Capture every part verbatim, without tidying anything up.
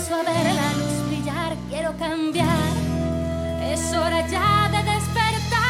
Empiezo a ver la luz brillar, quiero cambiar. Es hora ya de despertar.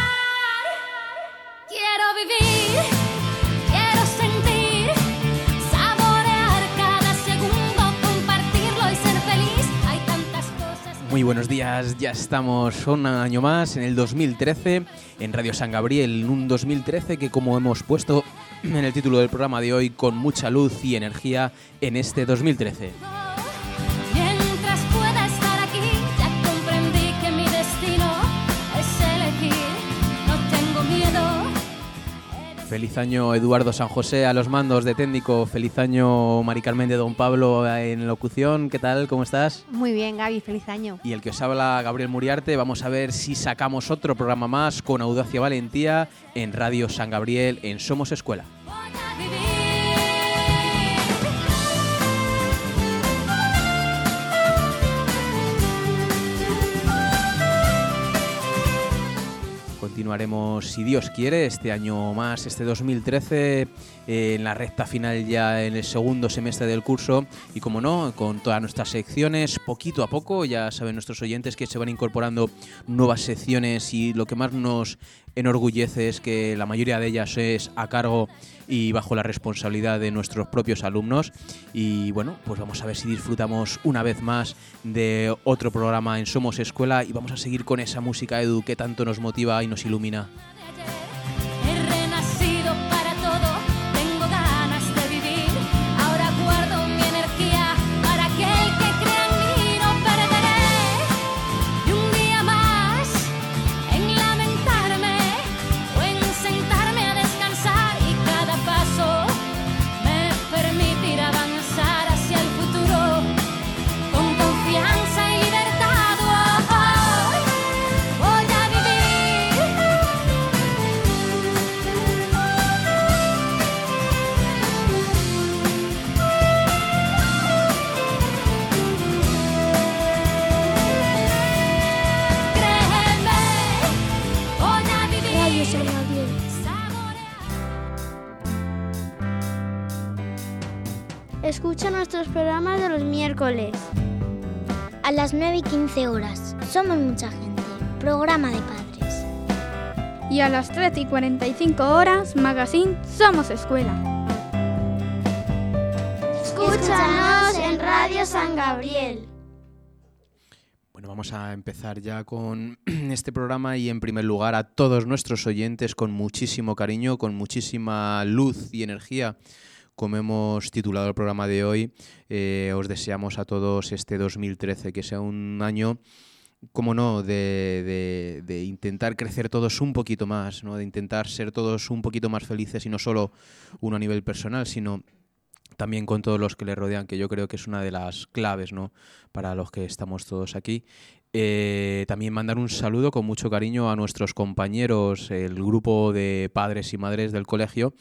Quiero vivir, quiero sentir, saborear cada segundo, compartirlo y ser feliz. Hay tantas cosas. Muy buenos días, ya estamos un año más en el dos mil trece en Radio San Gabriel, un dos mil trece que, como hemos puesto en el título del programa de hoy, con mucha luz y energía en este dos mil trece. Mientras pueda estar aquí, ya comprendí que mi destino es elegir. No tengo miedo. Feliz año Eduardo San José a los mandos de técnico, feliz año Mari Carmen de Don Pablo en locución, ¿qué tal? ¿Cómo estás? Muy bien, Gaby, feliz año. Y el que os habla, Gabriel Muriarte. Vamos a ver si sacamos otro programa más con audacia y valentía en Radio San Gabriel, en Somos Escuela. Voy a vivir. Continuaremos, si Dios quiere, este año más, este dos mil trece, eh, en la recta final ya en el segundo semestre del curso y, como no, con todas nuestras secciones, poquito a poco. Ya saben nuestros oyentes que se van incorporando nuevas secciones y lo que más nos enorgullece es que la mayoría de ellas es a cargo y bajo la responsabilidad de nuestros propios alumnos. Y bueno, pues vamos a ver si disfrutamos una vez más de otro programa en Somos Escuela y vamos a seguir con esa música, Edu, que tanto nos motiva y nos ilumina. He renacido para todo, tengo ganas de vivir. Ahora guardo mi energía para aquel que crea en mí. No perderé ni un día más en lamentarme o en sentarme a descansar. Y cada paso me permitirá avanzar hacia el futuro con confianza y libertad. Hoy voy a vivir. Créeme, voy a vivir. Radio San Gabriel. Escucha nuestros programas de los miércoles. A las nueve y quince horas. Somos mucha gente. Programa de padres. Y a las trece y cuarenta y cinco horas, Magazine Somos Escuela. Escúchanos en Radio San Gabriel. Bueno, vamos a empezar ya con este programa y, en primer lugar, a todos nuestros oyentes con muchísimo cariño, con muchísima luz y energía. Como hemos titulado el programa de hoy, eh, os deseamos a todos este dos mil trece que sea un año, como no, de, de, de intentar crecer todos un poquito más, ¿no? De intentar ser todos un poquito más felices, y no solo uno a nivel personal, sino también con todos los que le rodean, que yo creo que es una de las claves, ¿no?, para los que estamos todos aquí. Eh, también mandar un saludo con mucho cariño a nuestros compañeros, el grupo de padres y madres del colegio,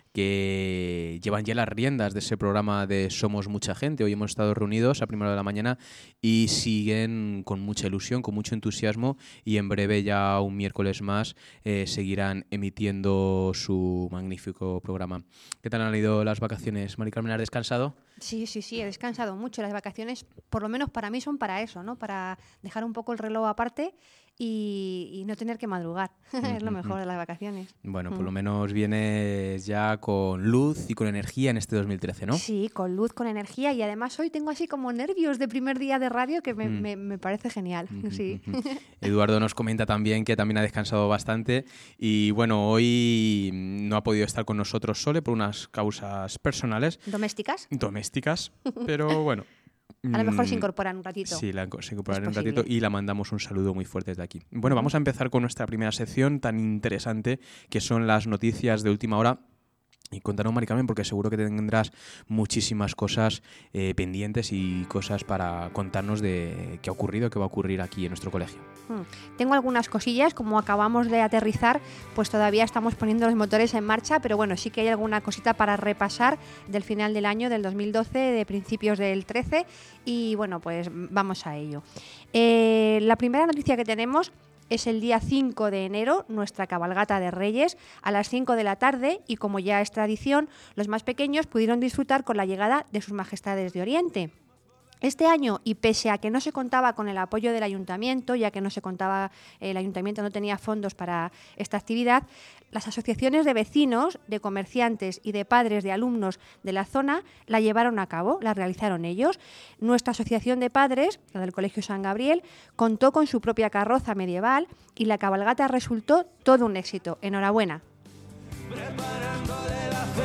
que llevan ya las riendas de ese programa de Somos Mucha Gente. Hoy hemos estado reunidos a primera hora de la mañana y siguen con mucha ilusión, con mucho entusiasmo, y en breve, ya un miércoles más, eh, seguirán emitiendo su magnífico programa. ¿Qué tal han ido las vacaciones, Mari Carmen? ¿Has descansado? Sí, sí, sí, he descansado mucho. Las vacaciones, por lo menos para mí, son para eso, ¿no? Para dejar un poco el reloj aparte y, y no tener que madrugar. Es lo mejor de las vacaciones. Bueno, por Mm. lo menos vienes ya con luz y con energía en este dos mil trece, ¿no? Sí, con luz, con energía, y además hoy tengo así como nervios de primer día de radio que me, Mm. me, me parece genial. Ujú, Sí. ujú. Eduardo nos comenta también que también ha descansado bastante y, bueno, hoy no ha podido estar con nosotros Sole por unas causas personales, ¿Domésticas? domésticas, pero bueno. A lo mejor se mm, incorporan un ratito. Sí, la, se incorporará Es en un ratito posible. y la mandamos un saludo muy fuerte desde aquí. Bueno, vamos a empezar con nuestra primera sección tan interesante, que son las noticias de última hora. Y cuéntanos, Mari Carmen, porque seguro que tendrás muchísimas cosas eh, pendientes y cosas para contarnos de qué ha ocurrido, qué va a ocurrir aquí en nuestro colegio. Hmm. Tengo algunas cosillas, como acabamos de aterrizar, pues todavía estamos poniendo los motores en marcha, pero bueno, sí que hay alguna cosita para repasar del final del año, del dos mil doce, de principios del trece, y bueno, pues vamos a ello. Eh, la primera noticia que tenemos es el día cinco de enero, nuestra cabalgata de Reyes, a las cinco de la tarde, y como ya es tradición, los más pequeños pudieron disfrutar con la llegada de sus majestades de Oriente. Este año, y pese a que no se contaba con el apoyo del ayuntamiento, ya que no se contaba, el ayuntamiento no tenía fondos para esta actividad, las asociaciones de vecinos, de comerciantes y de padres de alumnos de la zona la llevaron a cabo, la realizaron ellos. Nuestra asociación de padres, la del Colegio San Gabriel, contó con su propia carroza medieval y la cabalgata resultó todo un éxito. Enhorabuena. Preparándole la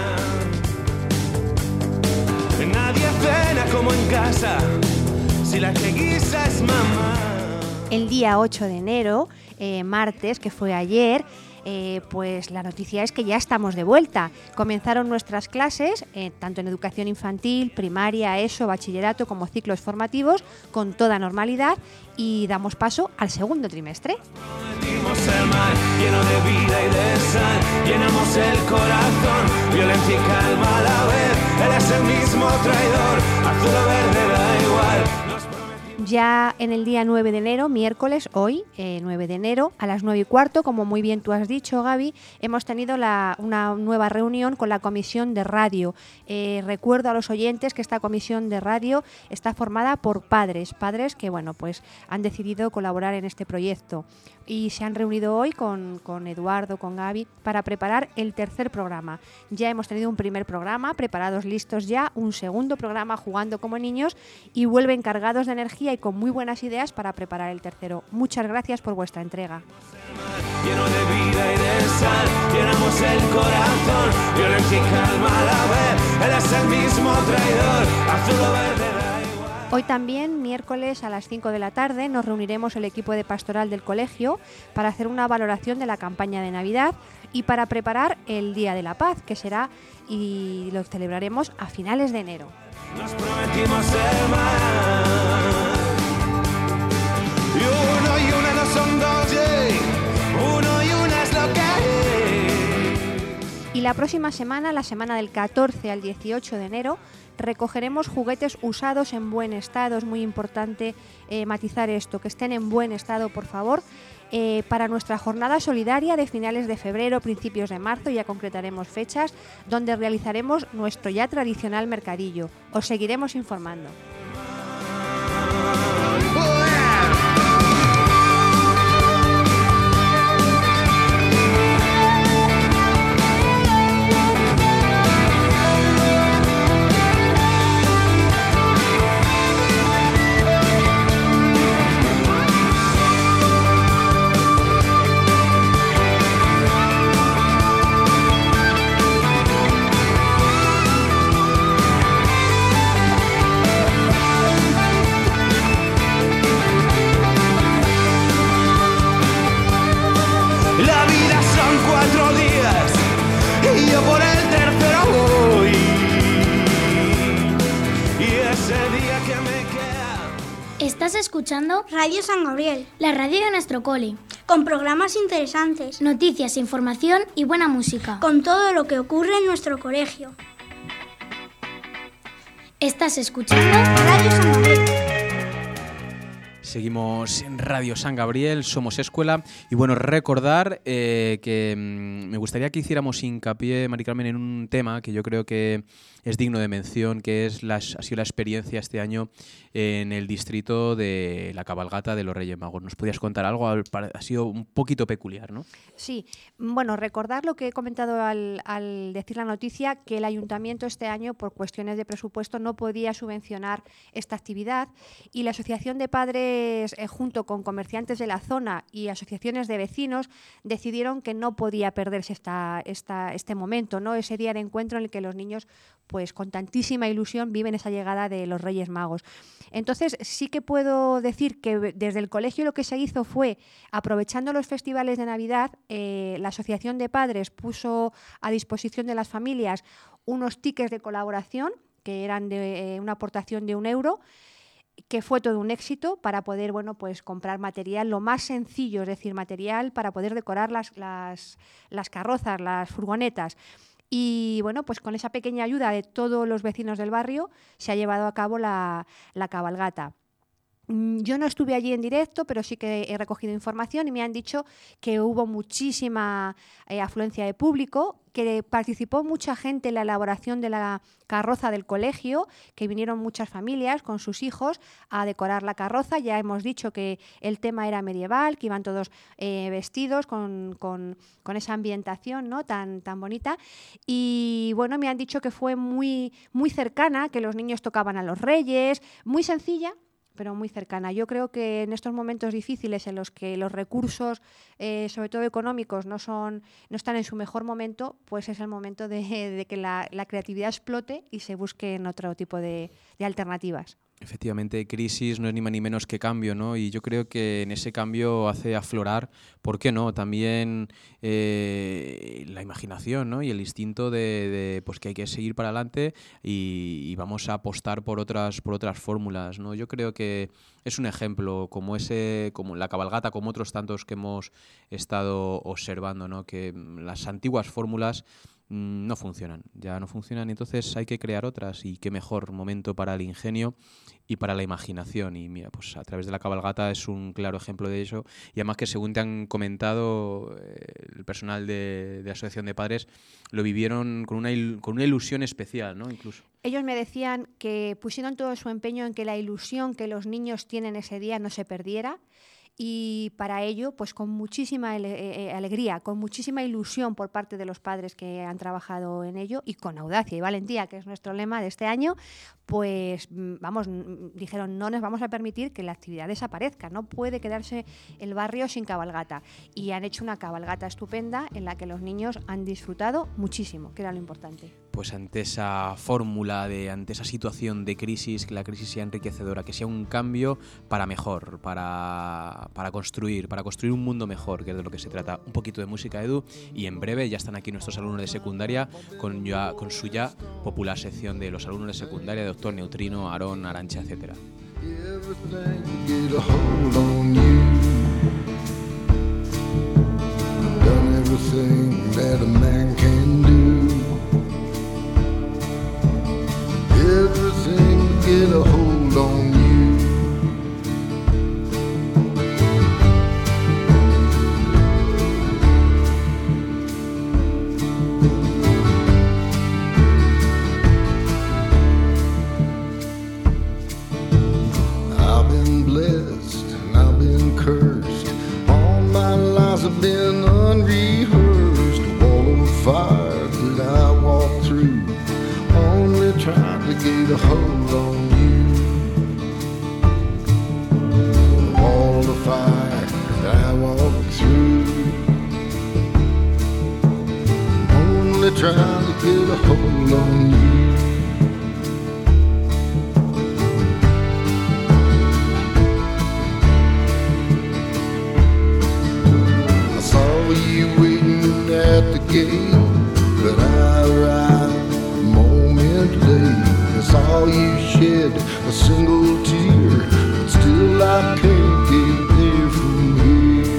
cena. Nadie cena como en casa, si la que guisa es mamá. El día ocho de enero, eh, martes, que fue ayer, eh, pues la noticia es que ya estamos de vuelta. Comenzaron nuestras clases, eh, tanto en educación infantil, primaria, ESO, bachillerato, como ciclos formativos, con toda normalidad, y damos paso al segundo trimestre. Prometimos el mar lleno de vida y de sal, llenamos el corazón, violencia y calma a la vez. Él es el mismo traidor, azul o verde da igual. Ya en el día nueve de enero, miércoles, hoy, eh, nueve de enero, a las nueve y cuarto, como muy bien tú has dicho, Gaby, hemos tenido la, una nueva reunión con la Comisión de Radio. Eh, recuerdo a los oyentes que esta Comisión de Radio está formada por padres, padres que, bueno, pues han decidido colaborar en este proyecto. Y se han reunido hoy con, con Eduardo, con Gaby, para preparar el tercer programa. Ya hemos tenido un primer programa, preparados, listos ya, un segundo programa, Jugando como niños, y vuelven cargados de energía y con muy buenas ideas para preparar el tercero. Muchas gracias por vuestra entrega. Lleno de vida y de sal, llenamos el corazón, violencia y calma a la vez. Él es el mismo traidor, azul o verde da igual. Hoy también, miércoles a las cinco de la tarde, nos reuniremos el equipo de pastoral del colegio para hacer una valoración de la campaña de Navidad y para preparar el Día de la Paz, que será y lo celebraremos a finales de enero. Nos prometimos el mar. Y uno y una no son dos, yeah. Uno y una es lo que es. Y la próxima semana, la semana del catorce al dieciocho de enero, recogeremos juguetes usados en buen estado. Es muy importante eh, matizar esto, que estén en buen estado, por favor, eh, para nuestra jornada solidaria de finales de febrero, principios de marzo, ya concretaremos fechas, donde realizaremos nuestro ya tradicional mercadillo. Os seguiremos informando. Estás escuchando Radio San Gabriel, la radio de nuestro cole, con programas interesantes, noticias, información y buena música, con todo lo que ocurre en nuestro colegio. Estás escuchando Radio San Gabriel. Seguimos en Radio San Gabriel, somos escuela y bueno, recordar eh, que mmm, me gustaría que hiciéramos hincapié, Mari Carmen, en un tema que yo creo que es digno de mención, que es las, ha sido la experiencia este año en el distrito de la cabalgata de los Reyes Magos. ¿Nos podías contar algo? Ha sido un poquito peculiar, ¿no? Sí, bueno, recordar lo que he comentado al, al decir la noticia, que el ayuntamiento este año, por cuestiones de presupuesto, no podía subvencionar esta actividad y la Asociación de Padres, eh, junto con comerciantes de la zona y asociaciones de vecinos, decidieron que no podía perderse esta, esta, este momento, ¿no? Ese día de encuentro en el que los niños, pues con tantísima ilusión, viven esa llegada de los Reyes Magos. Entonces, sí que puedo decir que desde el colegio lo que se hizo fue, aprovechando los festivales de Navidad, eh, la Asociación de Padres puso a disposición de las familias unos tickets de colaboración, que eran de eh, una aportación de un euro, que fue todo un éxito para poder, bueno, pues comprar material, lo más sencillo, es decir, material para poder decorar las, las, las carrozas, las furgonetas. Y bueno, pues con esa pequeña ayuda de todos los vecinos del barrio se ha llevado a cabo la, la cabalgata. Yo no estuve allí en directo, pero sí que he recogido información y me han dicho que hubo muchísima eh, afluencia de público, que participó mucha gente en la elaboración de la carroza del colegio, que vinieron muchas familias con sus hijos a decorar la carroza. Ya hemos dicho que el tema era medieval, que iban todos eh, vestidos con, con, con esa ambientación, ¿no?, tan, tan bonita. Y bueno, me han dicho que fue muy, muy cercana, que los niños tocaban a los reyes, muy sencilla, pero muy cercana. Yo creo que en estos momentos difíciles en los que los recursos, eh, sobre todo económicos, no son, no están en su mejor momento, pues es el momento de, de que la, la creatividad explote y se busquen otro tipo de, de alternativas. Efectivamente, crisis no es ni más ni menos que cambio, ¿no? Y yo creo que en ese cambio hace aflorar, ¿por qué no?, también eh, la imaginación, ¿no?, y el instinto de, de pues que hay que seguir para adelante y, y vamos a apostar por otras por otras fórmulas, ¿no? Yo creo que es un ejemplo como ese, como la cabalgata, como otros tantos que hemos estado observando, ¿no?, que las antiguas fórmulas no funcionan, ya no funcionan, entonces hay que crear otras, y qué mejor momento para el ingenio y para la imaginación. Y mira, pues a través de la cabalgata es un claro ejemplo de eso, y además que, según te han comentado eh, el personal de, de la Asociación de Padres, lo vivieron con una, il- con una ilusión especial, ¿no?, incluso. Ellos me decían que pusieron todo su empeño en que la ilusión que los niños tienen ese día no se perdiera. Y para ello, pues con muchísima ele- alegría, con muchísima ilusión por parte de los padres que han trabajado en ello, y con audacia y valentía, que es nuestro lema de este año, pues vamos, dijeron, no nos vamos a permitir que la actividad desaparezca, no puede quedarse el barrio sin cabalgata. Y han hecho una cabalgata estupenda en la que los niños han disfrutado muchísimo, que era lo importante. Pues ante esa fórmula, de ante esa situación de crisis, que la crisis sea enriquecedora, que sea un cambio para mejor, para, para construir, para construir un mundo mejor, que es de lo que se trata. Un poquito de música, Edu, y en breve ya están aquí nuestros alumnos de secundaria con, ya, con su ya popular sección de los alumnos de secundaria, de Doctor Neutrino, Aarón, Arantxa, etcétera. Everything get a hold on you. I've been blessed and I've been cursed. All my lives have been unrehearsed. A wall of fire that I walked through, only trying to get a hold on you. The wall of fire that I walked through, only trying to get a hold on you. I saw you waiting at the gate, but I arrived a moment late. I saw you shed a single tear, but still I can't get there from here.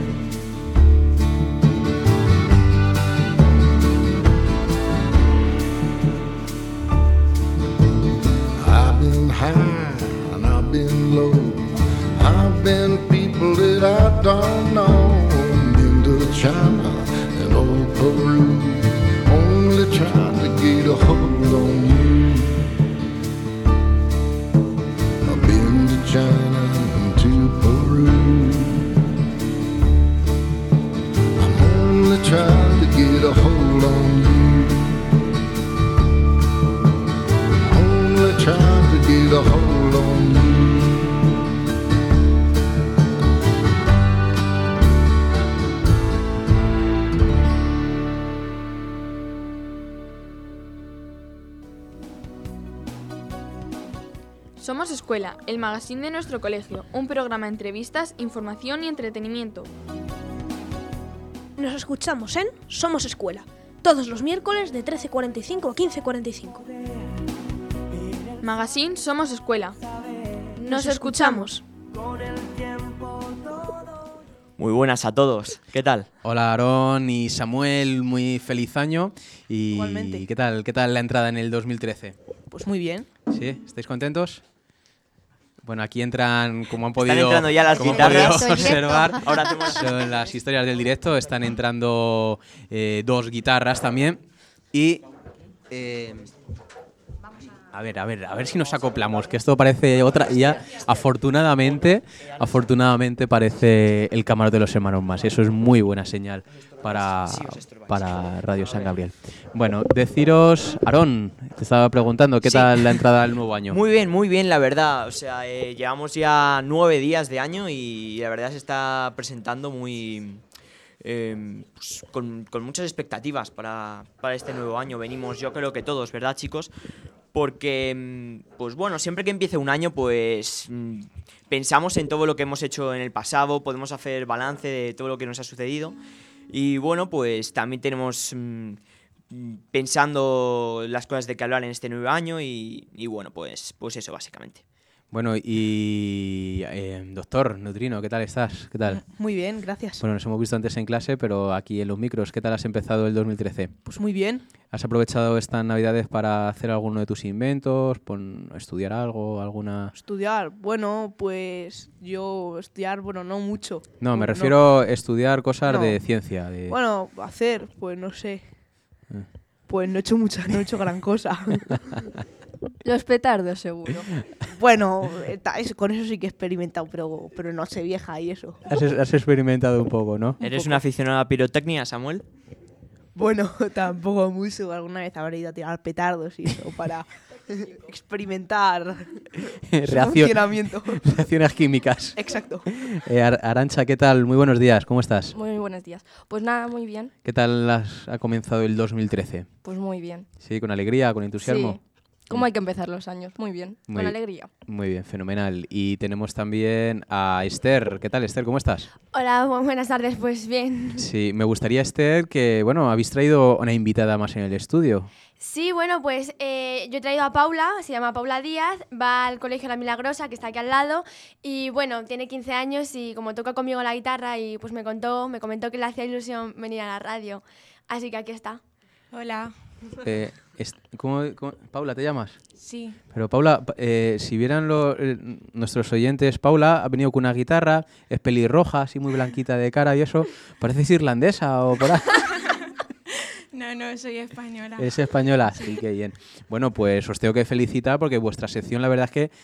I've been high and I've been low, I've been people that I don't know. Been to China and old Peru, only trying to get a hold on you. I've been to China and to Peru, I'm only trying to get a hold on you. Only trying to get a hold on you. Somos Escuela, el magazine de nuestro colegio, un programa de entrevistas, información y entretenimiento. Nos escuchamos en Somos Escuela, todos los miércoles de trece cuarenta y cinco a quince cuarenta y cinco. Magazine Somos Escuela. Nos escuchamos. Muy buenas a todos, ¿qué tal? Hola Aarón y Samuel, muy feliz año. Y Igualmente. ¿qué tal, qué tal la entrada en el dos mil trece? Pues muy bien. ¿Sí? ¿Estáis contentos? Bueno, aquí entran, como han podido, Están entrando ya las como han guitarras. podido observar, Ahora hacemos- son las historias del directo. Están entrando eh, dos guitarras también. Y... eh, a ver, a ver, a ver si nos acoplamos, que esto parece otra... Y ya, afortunadamente, afortunadamente parece el camarote de los hermanos más. Eso es muy buena señal para, para Radio San Gabriel. Bueno, deciros, Aarón, te estaba preguntando, ¿qué Sí. tal la entrada al nuevo año? Muy bien, muy bien, la verdad. O sea, eh, llevamos ya nueve días de año y la verdad se está presentando muy... eh, pues, con, con muchas expectativas para, para este nuevo año. Venimos, yo creo que todos, ¿verdad, chicos? Porque, mm, pues bueno, siempre que empiece un año, pues mm, pensamos en todo lo que hemos hecho en el pasado, podemos hacer balance de todo lo que nos ha sucedido. Y bueno, pues también tenemos mm, mm, pensando las cosas de que hablar en este nuevo año y, y bueno, pues, pues eso básicamente. Bueno, y eh, doctor Neutrino, ¿qué tal estás? ¿Qué tal? Muy bien, gracias. Bueno, nos hemos visto antes en clase, pero aquí en los micros, ¿qué tal has empezado el dos mil trece? Pues muy bien. ¿Has aprovechado estas navidades para hacer alguno de tus inventos, pon- estudiar algo, alguna...? Estudiar, bueno, pues yo estudiar, bueno, no mucho. No, me refiero a estudiar cosas No. de ciencia. De... Bueno, hacer, pues no sé. Eh. Pues no he hecho mucha, no he hecho gran cosa. Los petardos, seguro. Bueno, eh, ta- eso- con eso sí que he experimentado, pero, pero no sé, vieja y eso. Has, has experimentado un poco, ¿no? ¿Eres un aficionado a la pirotecnia, Samuel? Bueno, tampoco mucho. Alguna vez habré ido a tirar petardos y eso para experimentar su Reacción- funcionamiento. reacciones químicas. Exacto. Eh, Ar- Arantxa, ¿qué tal? Muy buenos días, ¿cómo estás? Muy buenos días. Pues nada, muy bien. ¿Qué tal has- ha comenzado el dos mil trece? Pues muy bien. Sí, con alegría, con entusiasmo. Sí. ¿Cómo hay que empezar los años? Muy bien. Muy- Con alegría. Muy bien, fenomenal. Y tenemos también a Esther. ¿Qué tal, Esther? ¿Cómo estás? Hola, bu- buenas tardes. Pues bien. Sí, me gustaría, Esther, que, bueno, habéis traído una invitada más en el estudio. Sí, bueno, pues eh, yo he traído a Paula, se llama Paula Díaz, va al colegio La Milagrosa, que está aquí al lado, y bueno, tiene quince años y como toca conmigo la guitarra y pues me contó, me comentó que le hacía ilusión venir a la radio, así que aquí está. Hola. Eh, est- ¿cómo- cómo- Paula, ¿te llamas? Sí. Pero Paula, pa- eh, si vieran lo- eh, nuestros oyentes, Paula ha venido con una guitarra, es pelirroja, así muy blanquita de cara y eso. ¿Pareces irlandesa o por ahí? No, no, soy española. Es española, sí, qué bien. Bueno, pues os tengo que felicitar porque vuestra sección, la verdad es que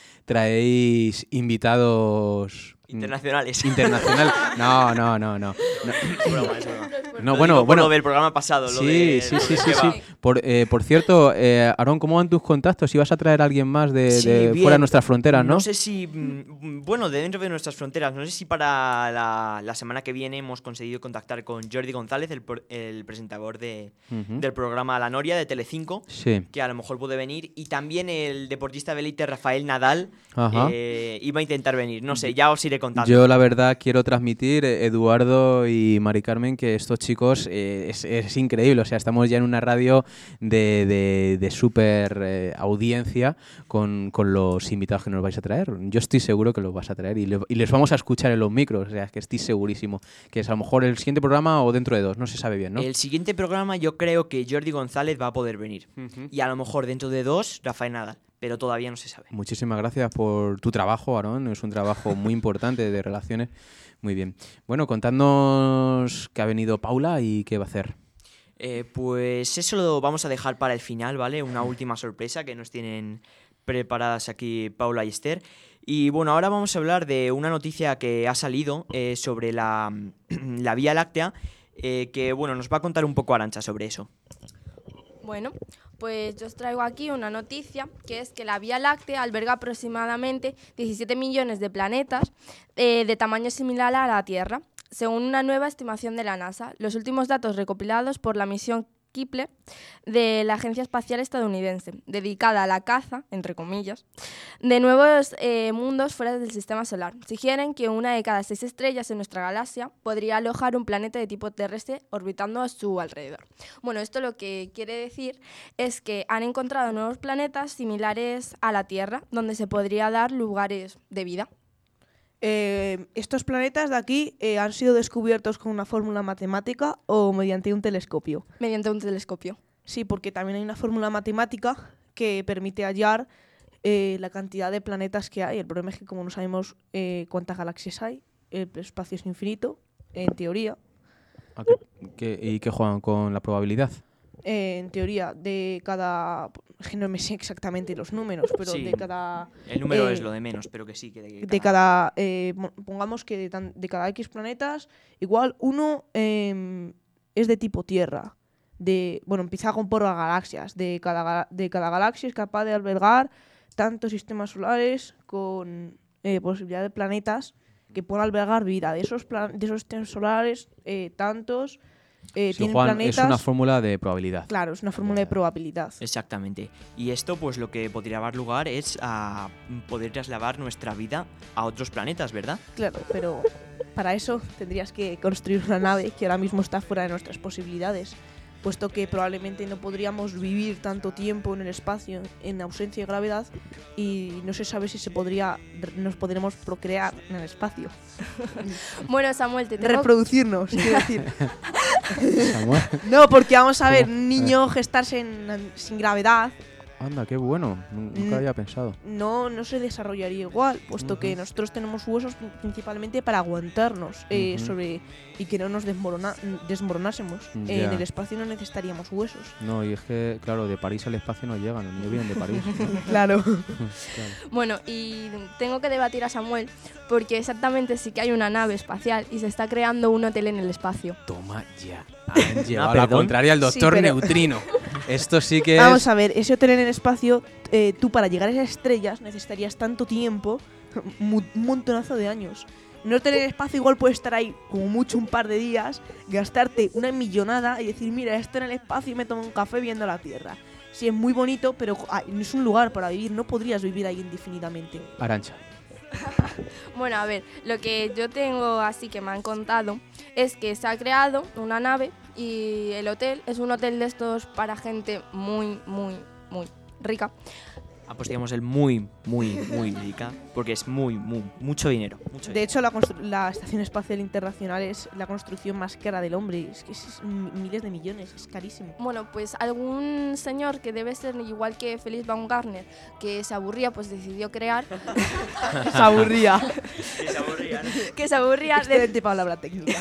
traéis invitados... mm, Internacionales. Internacional. No, no, no, no. No, Es broma, es broma. No, Lo bueno, digo por bueno. lo del programa pasado. Lo Sí, de, sí, lo sí, de sí, que sí. va. Por, eh, por cierto, eh, Aarón, ¿cómo van tus contactos? ¿Si vas a traer a alguien más de, Sí, de bien. fuera de nuestras fronteras, no? No sé si, mm, bueno, de dentro de nuestras fronteras, no sé si para la, la semana que viene hemos conseguido contactar con Jordi González, el, por- el presentador de, Ujú. del programa La Noria de Telecinco, Sí. que a lo mejor puede venir, y también el deportista de élite Rafael Nadal Ajá. eh, iba a intentar venir. No sé, ya os iré contando. Yo la verdad quiero transmitir, eh, Eduardo y Mari Carmen, que estos chicos eh, es, es increíble. O sea, estamos ya en una radio de, de, de súper eh, audiencia con, con los invitados que nos vais a traer. Yo estoy seguro que los vas a traer y, le- y les vamos a escuchar en los micros. O sea, que estoy segurísimo. Que es a lo mejor el siguiente programa o dentro de dos. No se sabe bien, ¿no? El siguiente programa yo creo que Jordi González va a poder venir. Y a lo mejor dentro de dos, Rafael Nadal. Pero todavía no se sabe. Muchísimas gracias por tu trabajo, Aarón. Es un trabajo muy importante de relaciones. Muy bien. Bueno, contadnos que ha venido Paula y qué va a hacer. Eh, pues eso lo vamos a dejar para el final, ¿vale? Una última sorpresa que nos tienen preparadas aquí Paula y Esther. Y bueno, ahora vamos a hablar de una noticia que ha salido eh, sobre la, la Vía Láctea, eh, que bueno, nos va a contar un poco Arantxa sobre eso. Bueno, pues yo os traigo aquí una noticia, que es que la Vía Láctea alberga aproximadamente diecisiete millones de planetas eh, de tamaño similar a la Tierra, según una nueva estimación de la NASA. Los últimos datos recopilados por la misión Kepler de la Agencia Espacial Estadounidense, dedicada a la caza, entre comillas, de nuevos eh, mundos fuera del sistema solar. Sugieren que una de cada seis estrellas en nuestra galaxia podría alojar un planeta de tipo terrestre orbitando a su alrededor. Bueno, esto lo que quiere decir es que han encontrado nuevos planetas similares a la Tierra, donde se podría dar lugares de vida. Eh, estos planetas de aquí eh, han sido descubiertos con una fórmula matemática o mediante un telescopio. Mediante un telescopio. Sí, porque también hay una fórmula matemática que permite hallar eh, la cantidad de planetas que hay. El problema es que como no sabemos eh, cuántas galaxias hay, el espacio es infinito, en teoría. ¿A qué- qué- ¿Y qué juegan con la probabilidad? Eh, en teoría, de cada... es que no me sé exactamente los números, pero Sí, de cada... el número eh, es lo de menos, pero que sí, que de, de cada... eh, mo- pongamos que de, tan- de cada X planetas, igual uno eh, es de tipo Tierra. De, bueno, empieza con por las galaxias. De cada, ga- de cada galaxia es capaz de albergar tantos sistemas solares con eh, posibilidad de planetas que puedan albergar vida. De esos, plan- de esos sistemas solares, eh, tantos eh, Sí, tienen Juan, planetas... es una fórmula de probabilidad. Claro, es una fórmula de probabilidad. Exactamente. Y esto, pues lo que podría dar lugar es a poder trasladar nuestra vida a otros planetas, ¿verdad? Claro, pero para eso tendrías que construir una nave que ahora mismo está fuera de nuestras posibilidades, puesto que probablemente no podríamos vivir tanto tiempo en el espacio en ausencia de gravedad y no se sabe si se podría nos podremos procrear en el espacio. Bueno, Samuel, te tengo... Reproducirnos, quiero decir. Samuel. No, porque vamos a ver, ¿Cómo? un niño gestarse en- sin gravedad Anda, qué bueno. Nun- Nunca Mm. había pensado. no, no se desarrollaría igual, puesto que Ujú. nosotros tenemos huesos prin- principalmente para aguantarnos eh, Ujú. sobre y que no nos desmorona- desmoronásemos. Ya. Eh, en el espacio no necesitaríamos huesos. No, y es que, claro, de París al espacio no llegan. Los niños vienen de París. Claro. Claro. Bueno, y tengo que debatir a Samuel porque exactamente sí que hay una nave espacial y se está creando un hotel en el espacio. Toma ya. Han llevado Ah, la perdón. contraria al doctor Sí, pero- Neutrino. Esto sí que Vamos es... a ver, ese hotel en el espacio, eh, tú para llegar a esas estrellas necesitarías tanto tiempo, mu- un montonazo de años. En un hotel en el espacio igual puedes estar ahí como mucho un par de días, gastarte una millonada y decir, mira, estoy en el espacio y me tomo un café viendo la Tierra. Sí, es muy bonito, pero ah, no es un lugar para vivir, no podrías vivir ahí indefinidamente. Arancha. Bueno, a ver, lo que yo tengo así que me han contado es que se ha creado una nave y el hotel es un hotel de estos para gente muy, muy, muy rica. Ah, pues digamos el muy, muy, muy rica, porque es muy, muy, mucho dinero. Mucho De hecho, la, constru- la Estación Espacial Internacional es la construcción más cara del hombre. Es que es, es m- miles de millones, es carísimo. Bueno, pues algún señor que debe ser igual que Felix Baumgartner, que se aburría, pues decidió crear... Se aburría. Sí, se aburría, ¿no? que se aburría, de- Excelente palabra técnica.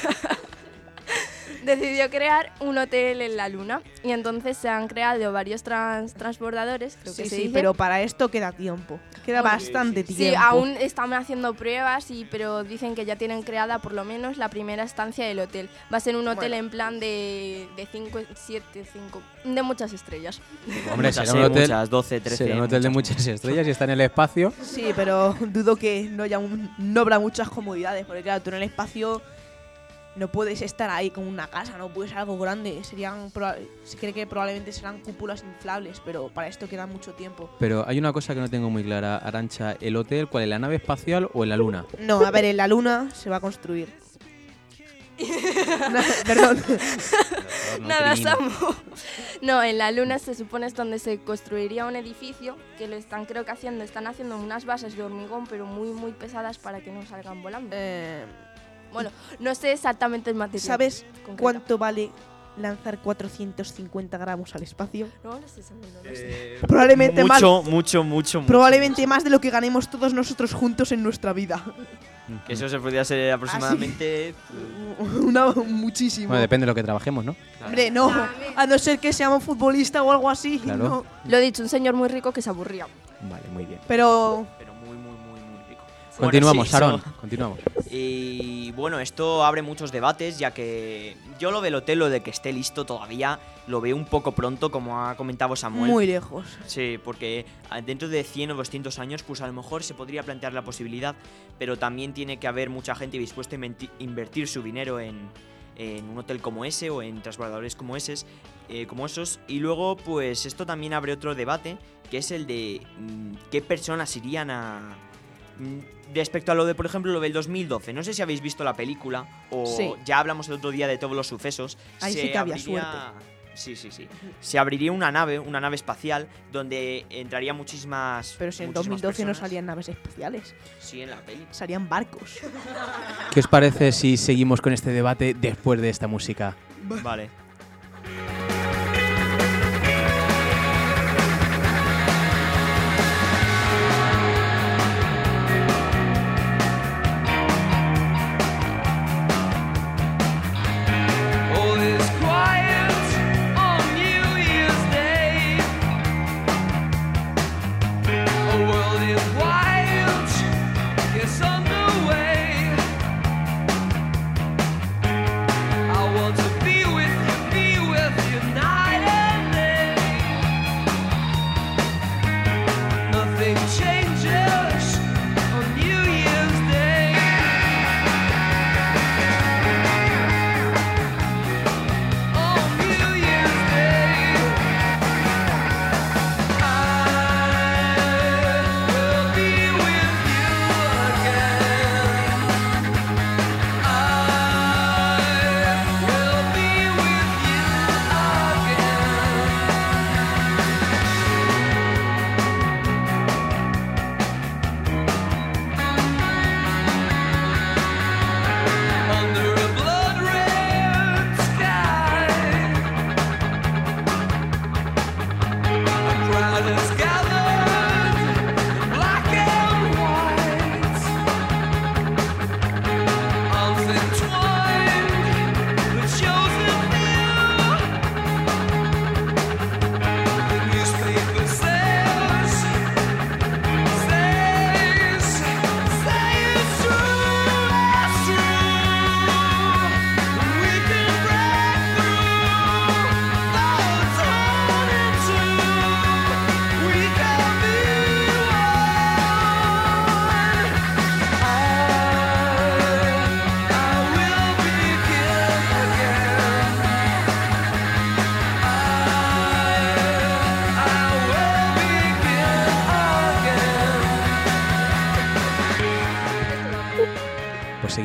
decidió crear un hotel en la Luna. Y entonces se han creado varios trans- transbordadores, creo que Sí, se sí, dice. pero para esto queda tiempo. Queda Bueno, bastante Sí, tiempo. aún están haciendo pruebas, y, pero dicen que ya tienen creada por lo menos la primera estancia del hotel. Va a ser un hotel Bueno. en plan de cinco, siete, cinco, de muchas estrellas. Hombre, Muchas, será un eh, hotel, muchas, doce, trece, será un hotel de muchas, muchas estrellas y está en el espacio. Sí, pero dudo que no, haya un- no habrá muchas comodidades. Porque claro, tú en el espacio no puedes estar ahí como una casa, no puedes ser algo grande. Serían proba- se cree que probablemente serán cúpulas inflables, pero para esto queda mucho tiempo. Pero hay una cosa que no tengo muy clara, Arancha. ¿El hotel cuál es, la nave espacial o en la luna? No, a ver, en la luna se va a construir. No, perdón. Nada, Samu. No, en la Luna se supone es donde se construiría un edificio, que lo están creo que haciendo, están haciendo unas bases de hormigón, pero muy, muy pesadas para que no salgan volando. Eh, Bueno, no sé exactamente el material. ¿Sabes concreto. cuánto vale lanzar cuatrocientos cincuenta gramos al espacio? No, no sé, Samuel, no lo sé. Eh, Probablemente más. mucho, mucho, mucho, mucho. Probablemente más de lo que ganemos todos nosotros juntos en nuestra vida. Que eso se podría ser aproximadamente. Una, muchísimo. Bueno, depende de lo que trabajemos, ¿no? Hombre, no. A no ser que seamos futbolistas o algo así. Claro. No. Lo he dicho, un señor muy rico que se aburría. Vale, muy bien. Pero. Pero muy, muy, muy, muy rico. Continuamos, Bueno, sí, Aaron, eso- continuamos. Y bueno, esto abre muchos debates, ya que yo lo del hotel, lo de que esté listo todavía, lo veo un poco pronto, como ha comentado Samuel. Muy lejos. Sí, porque ah, dentro de cien o doscientos años, pues a lo mejor se podría plantear la posibilidad, pero también tiene que haber mucha gente dispuesta a inventi- invertir su dinero en, en un hotel como ese o en transbordadores como, eses, eh, como esos. Y luego, pues esto también abre otro debate, que es el de mm, qué personas irían a... mm, Respecto a lo de, por ejemplo, lo del dos mil doce, no sé si habéis visto la película o Sí. ya hablamos el otro día de todos los sucesos. Ahí se sí que había abriría- Sí, sí, sí. Se abriría una nave, una nave espacial, donde entraría muchísimas. Pero si en muchísimas dos mil doce no personas. salían naves espaciales. Sí, en la peli. Salían barcos. ¿Qué os parece si seguimos con este debate después de esta música? Vale.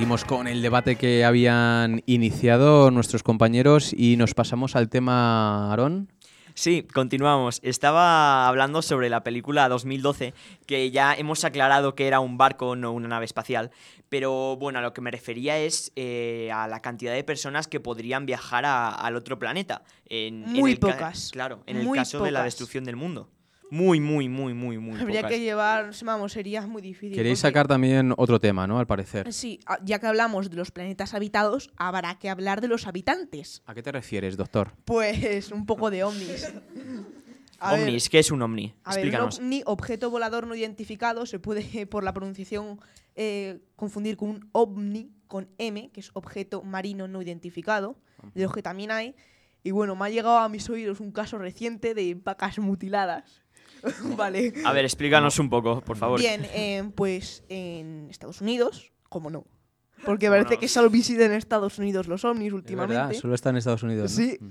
seguimos con el debate que habían iniciado nuestros compañeros y nos pasamos al tema, Aarón. Sí, continuamos. Estaba hablando sobre la película dos mil doce, que ya hemos aclarado que era un barco, no una nave espacial. Pero bueno, a lo que me refería es eh, a la cantidad de personas que podrían viajar a, al otro planeta. En, Muy en el ca- pocas. Claro, en el Muy caso de la pocas. destrucción del mundo. Muy, muy, muy, muy, muy Habría pocas. que llevar, vamos, sería muy difícil. Queréis porque- sacar también otro tema, ¿no? Al parecer. Sí, a- ya que hablamos de los planetas habitados, habrá que hablar de los habitantes. ¿A qué te refieres, doctor? Pues un poco de ovnis. A ver, Ovnis, ¿qué es un ovni? A ver, un Explícanos. ovni, objeto volador no identificado, se puede, por la pronunciación, eh, confundir con un ovni, con M, que es objeto marino no identificado, de los que también hay. Y bueno, me ha llegado a mis oídos un caso reciente de vacas mutiladas. Vale. A ver, explícanos un poco, por favor. Bien, eh, pues en Estados Unidos, ¿cómo no? Porque parece que solo visitan en Estados Unidos los ovnis Es últimamente. verdad, solo está en Estados Unidos, ¿no? Sí.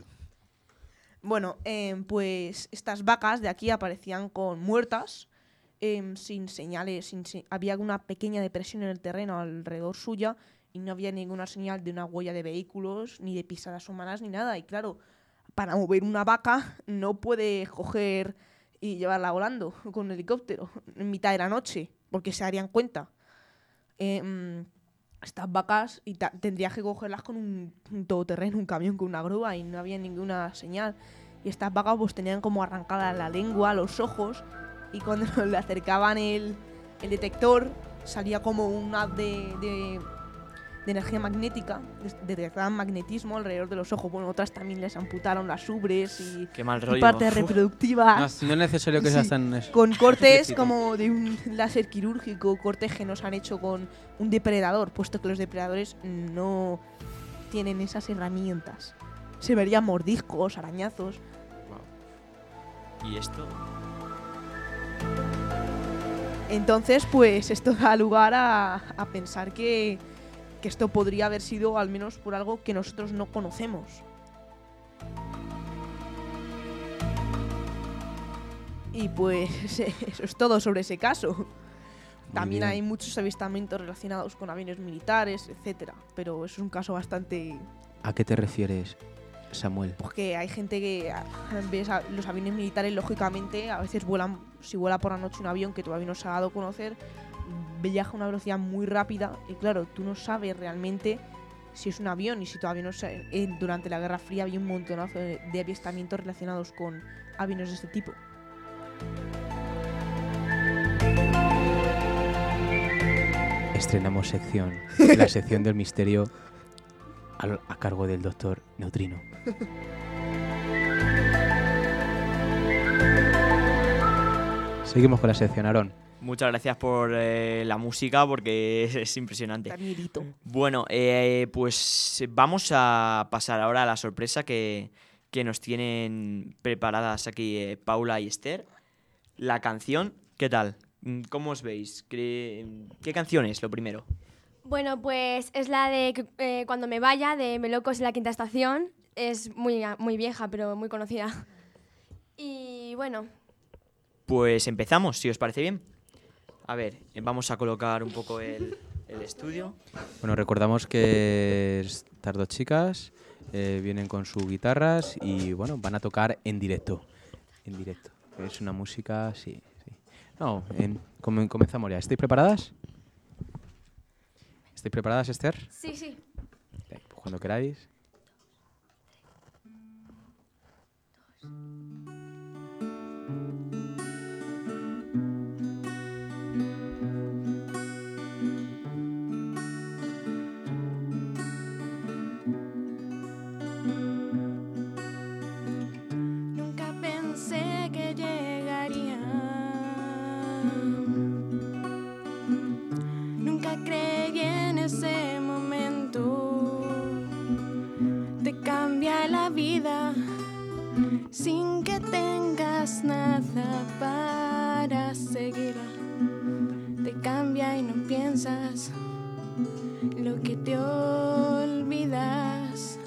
Bueno, eh, pues estas vacas de aquí aparecían con muertas, eh, sin señales, sin se- había una pequeña depresión en el terreno alrededor suya y no había ninguna señal de una huella de vehículos, ni de pisadas humanas, ni nada. Y claro, para mover una vaca no puede coger y llevarla volando con un helicóptero en mitad de la noche, porque se darían cuenta. Eh, mm, estas vacas y ta- tendrías que cogerlas con un, un todoterreno, un camión con una grúa y no había ninguna señal. Y estas vacas pues tenían como arrancada la lengua, los ojos, y cuando le acercaban el, el detector salía como un haz de, de, de energía magnética, de, de gran magnetismo alrededor de los ojos. Bueno, otras también les amputaron las ubres y, Qué mal y rollo. partes Uf. reproductivas. No, no es necesario que Sí, seas tan... es- con cortes explícito. como de un láser quirúrgico, cortes que nos han hecho con un depredador, puesto que los depredadores no tienen esas herramientas. Se verían mordiscos, arañazos. ¿Y esto? Entonces, pues esto da lugar a, a pensar que, que esto podría haber sido al menos por algo que nosotros no conocemos. Y pues eso es todo sobre ese caso. También bien. hay muchos avistamientos relacionados con aviones militares, etcétera. Pero eso es un caso bastante... ¿A qué te refieres, Samuel? Porque hay gente que ah, ves a- los aviones militares, lógicamente, a veces vuelan, si vuela por la noche un avión que todavía no se ha dado a conocer, viaja a una velocidad muy rápida y claro, tú no sabes realmente si es un avión y si todavía no sé. eh, durante la Guerra Fría había un montonazo de, de avistamientos relacionados con aviones de este tipo. Estrenamos sección, la sección del misterio al- a cargo del doctor Neutrino. Seguimos con la sección, Aarón. Muchas gracias por eh, la música porque es, es impresionante. Danielito. Bueno, eh, pues vamos a pasar ahora a la sorpresa que, que nos tienen preparadas aquí eh, Paula y Esther. La canción, ¿qué tal? Mm, ¿Cómo os veis? ¿Qué, qué canción es lo primero? Bueno, pues es la de que, eh, Cuando me vaya, de Melocos en la Quinta Estación. Es muy, muy vieja, pero muy conocida. Y bueno, Pues empezamos, si os parece bien. A ver, eh, vamos a colocar un poco el, el estudio. Bueno, recordamos que estas dos chicas eh, vienen con sus guitarras y bueno, van a tocar en directo. En directo. Es una música, sí, sí. No, en- come- comenzamos ya. ¿Estáis preparadas? ¿Estáis preparadas, Esther? sí, sí. Pues cuando queráis. Nunca pensé que llegaría. Nunca creí en ese momento. Te cambia la vida sin que tengas nada para seguirla. Te cambia y no piensas lo que te olvidas.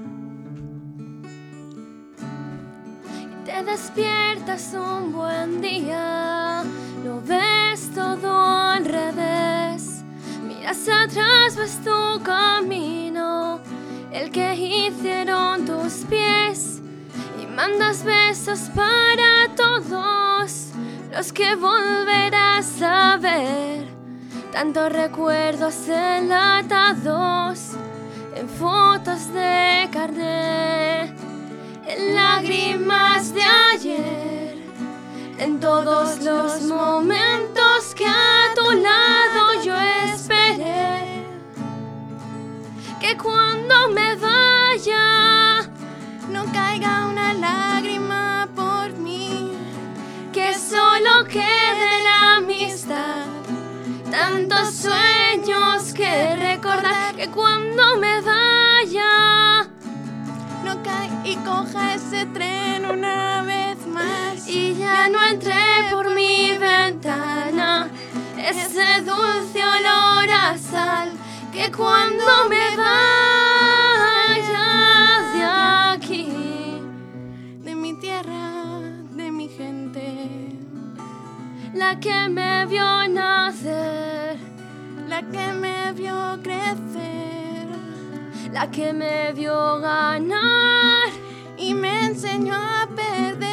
Te despiertas un buen día, lo ves todo al revés. Miras Hacia atrás ves tu camino, el que hicieron tus pies, y mandas besos para todos los que volverás a ver. Tantos recuerdos enlatados en fotos de carnet, en lágrimas de ayer, en todos los momentos que a tu lado yo esperé. Que cuando me vaya no caiga una lágrima por mí, que solo quede la amistad, tantos sueños que recordar. Que cuando me vaya no caiga y coja ese tren una vez más, y ya no entré por mi ventana ese dulce olor a sal. Que cuando me vaya de aquí, de mi tierra, de mi gente, la que me vio nacer, la que me vio crecer, la que me vio ganar y me enseñó a perder.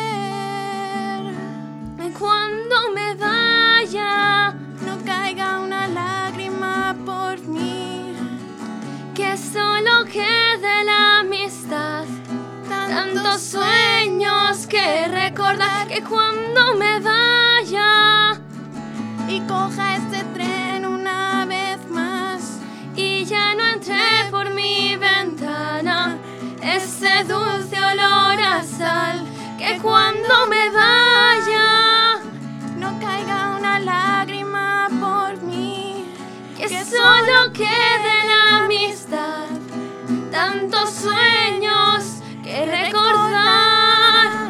Cuando me vaya no caiga una lágrima por mí, que solo quede la amistad, tantos sueños que recordar. Que cuando me vaya y coja ese tren una vez más, y ya no entré por mi ventana ese dulce olor a sal. Que cuando me vaya no caiga una lágrima por mí, que, que solo quede la amistad, tantos sueños que recordar.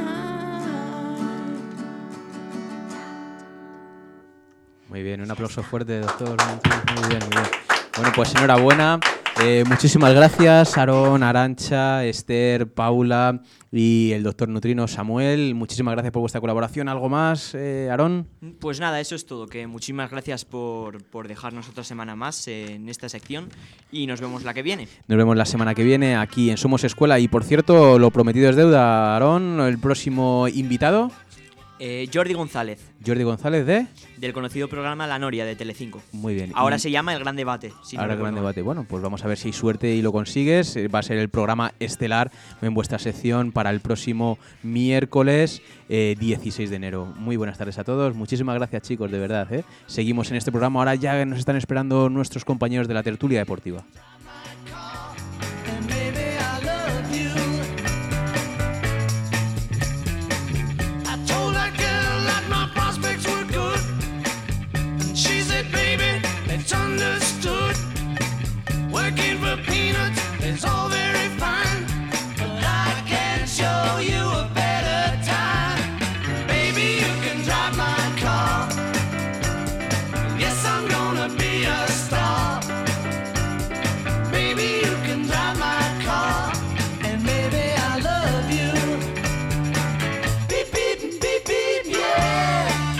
Muy bien, un aplauso fuerte, doctor. Muy bien, muy bien. Bueno, pues enhorabuena. Eh, muchísimas gracias, Aarón, Arantxa, Esther, Paula y el doctor Nutrino Samuel. Muchísimas gracias por vuestra colaboración. ¿Algo más, eh, Aarón? Pues nada, eso es todo. Que muchísimas gracias por, por dejarnos otra semana más en esta sección y nos vemos la que viene. Nos vemos la semana que viene aquí en Somos Escuela. Y por cierto, lo prometido es deuda, Aarón. El próximo invitado... Eh, Jordi González. Jordi González de... Del conocido programa La Noria de Telecinco. Muy bien. Ahora y... se llama El Gran Debate. Si Ahora no El Gran recuerdo. Debate. Bueno, pues vamos a ver si hay suerte y lo consigues. Va a ser el programa estelar en vuestra sección para el próximo miércoles eh, dieciséis de enero. Muy buenas tardes a todos. Muchísimas gracias, chicos, de verdad. ¿eh? Seguimos en este programa. Ahora ya nos están esperando nuestros compañeros de la tertulia deportiva. Understood. Working for peanuts is all very fine, but I can show you a better time. Baby, you can drive my car. Yes, I'm gonna be a star. Baby, you can drive my car, and maybe I love you. Beep, beep, beep, beep, yeah.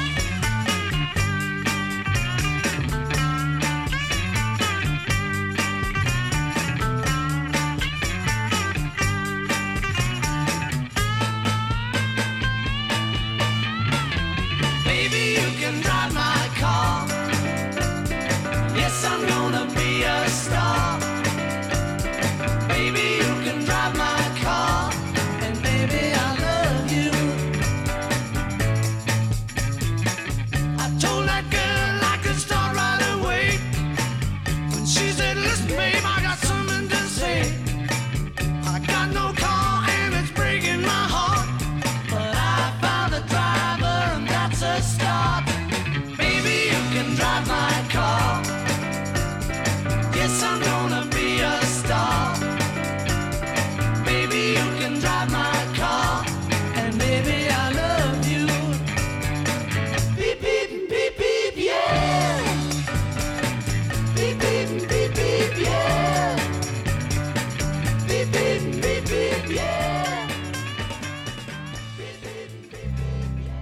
I'm gonna be a star. Baby, you can drive my car, and baby, I love you. I told that girl I could start right away. When she said, listen, babe, I got something to say. I got no car and it's breaking my heart, but I found a driver and that's a start. Baby, you can drive my car. Yes, I'm gonna be a star. Baby, you can drive my car, and baby, I love you. Beep, beep, beep, beep, yeah. Beep, beep, beep, beep, yeah. Beep, beep, beep, beep, yeah.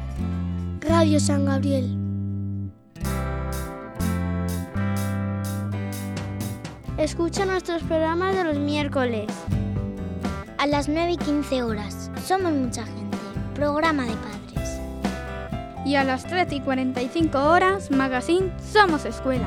Radio San Gabriel. Escucha nuestros programas de los miércoles. A las nueve y quince horas. Somos mucha gente. Programa de padres. Y a las trece y cuarenta y cinco horas, Magazine Somos Escuela.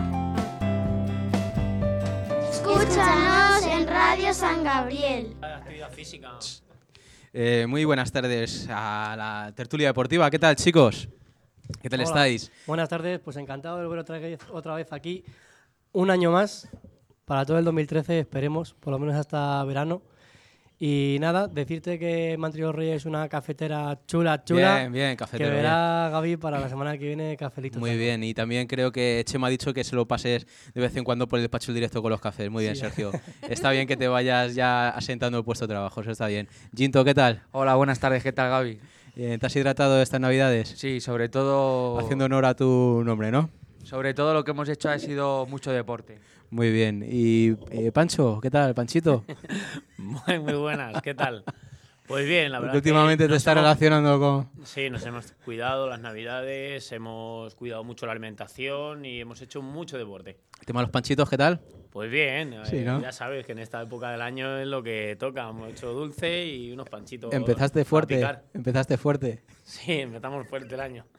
Escúchanos en Radio San Gabriel. Actividad física. Eh, muy buenas tardes a la tertulia deportiva. ¿Qué tal, chicos? ¿Qué tal Hola. estáis? Buenas tardes, pues encantado de volver otra vez, otra vez aquí. Un año más para todo el dos mil trece, esperemos, por lo menos hasta verano. Y nada, decirte que Mantric Los Reyes es una cafetera chula, chula. Bien, bien, cafetero. Que verá Gaby para la semana que viene cafelito. Muy bien, y también creo que Chema ha dicho que se lo pases de vez en cuando por el despacho del directo con los cafés. Muy bien, Sí. Sergio. Está bien que te vayas ya asentando el puesto de trabajo, eso está bien. Ginto, ¿qué tal? Hola, buenas tardes, ¿qué tal, Gaby? Bien, ¿te has hidratado estas navidades? Sí, sobre todo... Haciendo honor a tu nombre, ¿no? Sobre todo lo que hemos hecho ha sido mucho deporte. Muy bien. Y eh, Pancho, ¿qué tal, Panchito? Muy, muy buenas, ¿qué tal? Pues bien, la verdad. Porque últimamente que te nos estás hemos- relacionando con... Sí, nos hemos cuidado las navidades, hemos cuidado mucho la alimentación y hemos hecho mucho deporte. ¿El tema de los panchitos, qué tal? Pues bien, Sí, eh, ¿no? ya sabes que en esta época del año es lo que toca. Hemos hecho dulce y unos panchitos. Empezaste para fuerte, picar. empezaste fuerte. Sí, empezamos fuerte el año.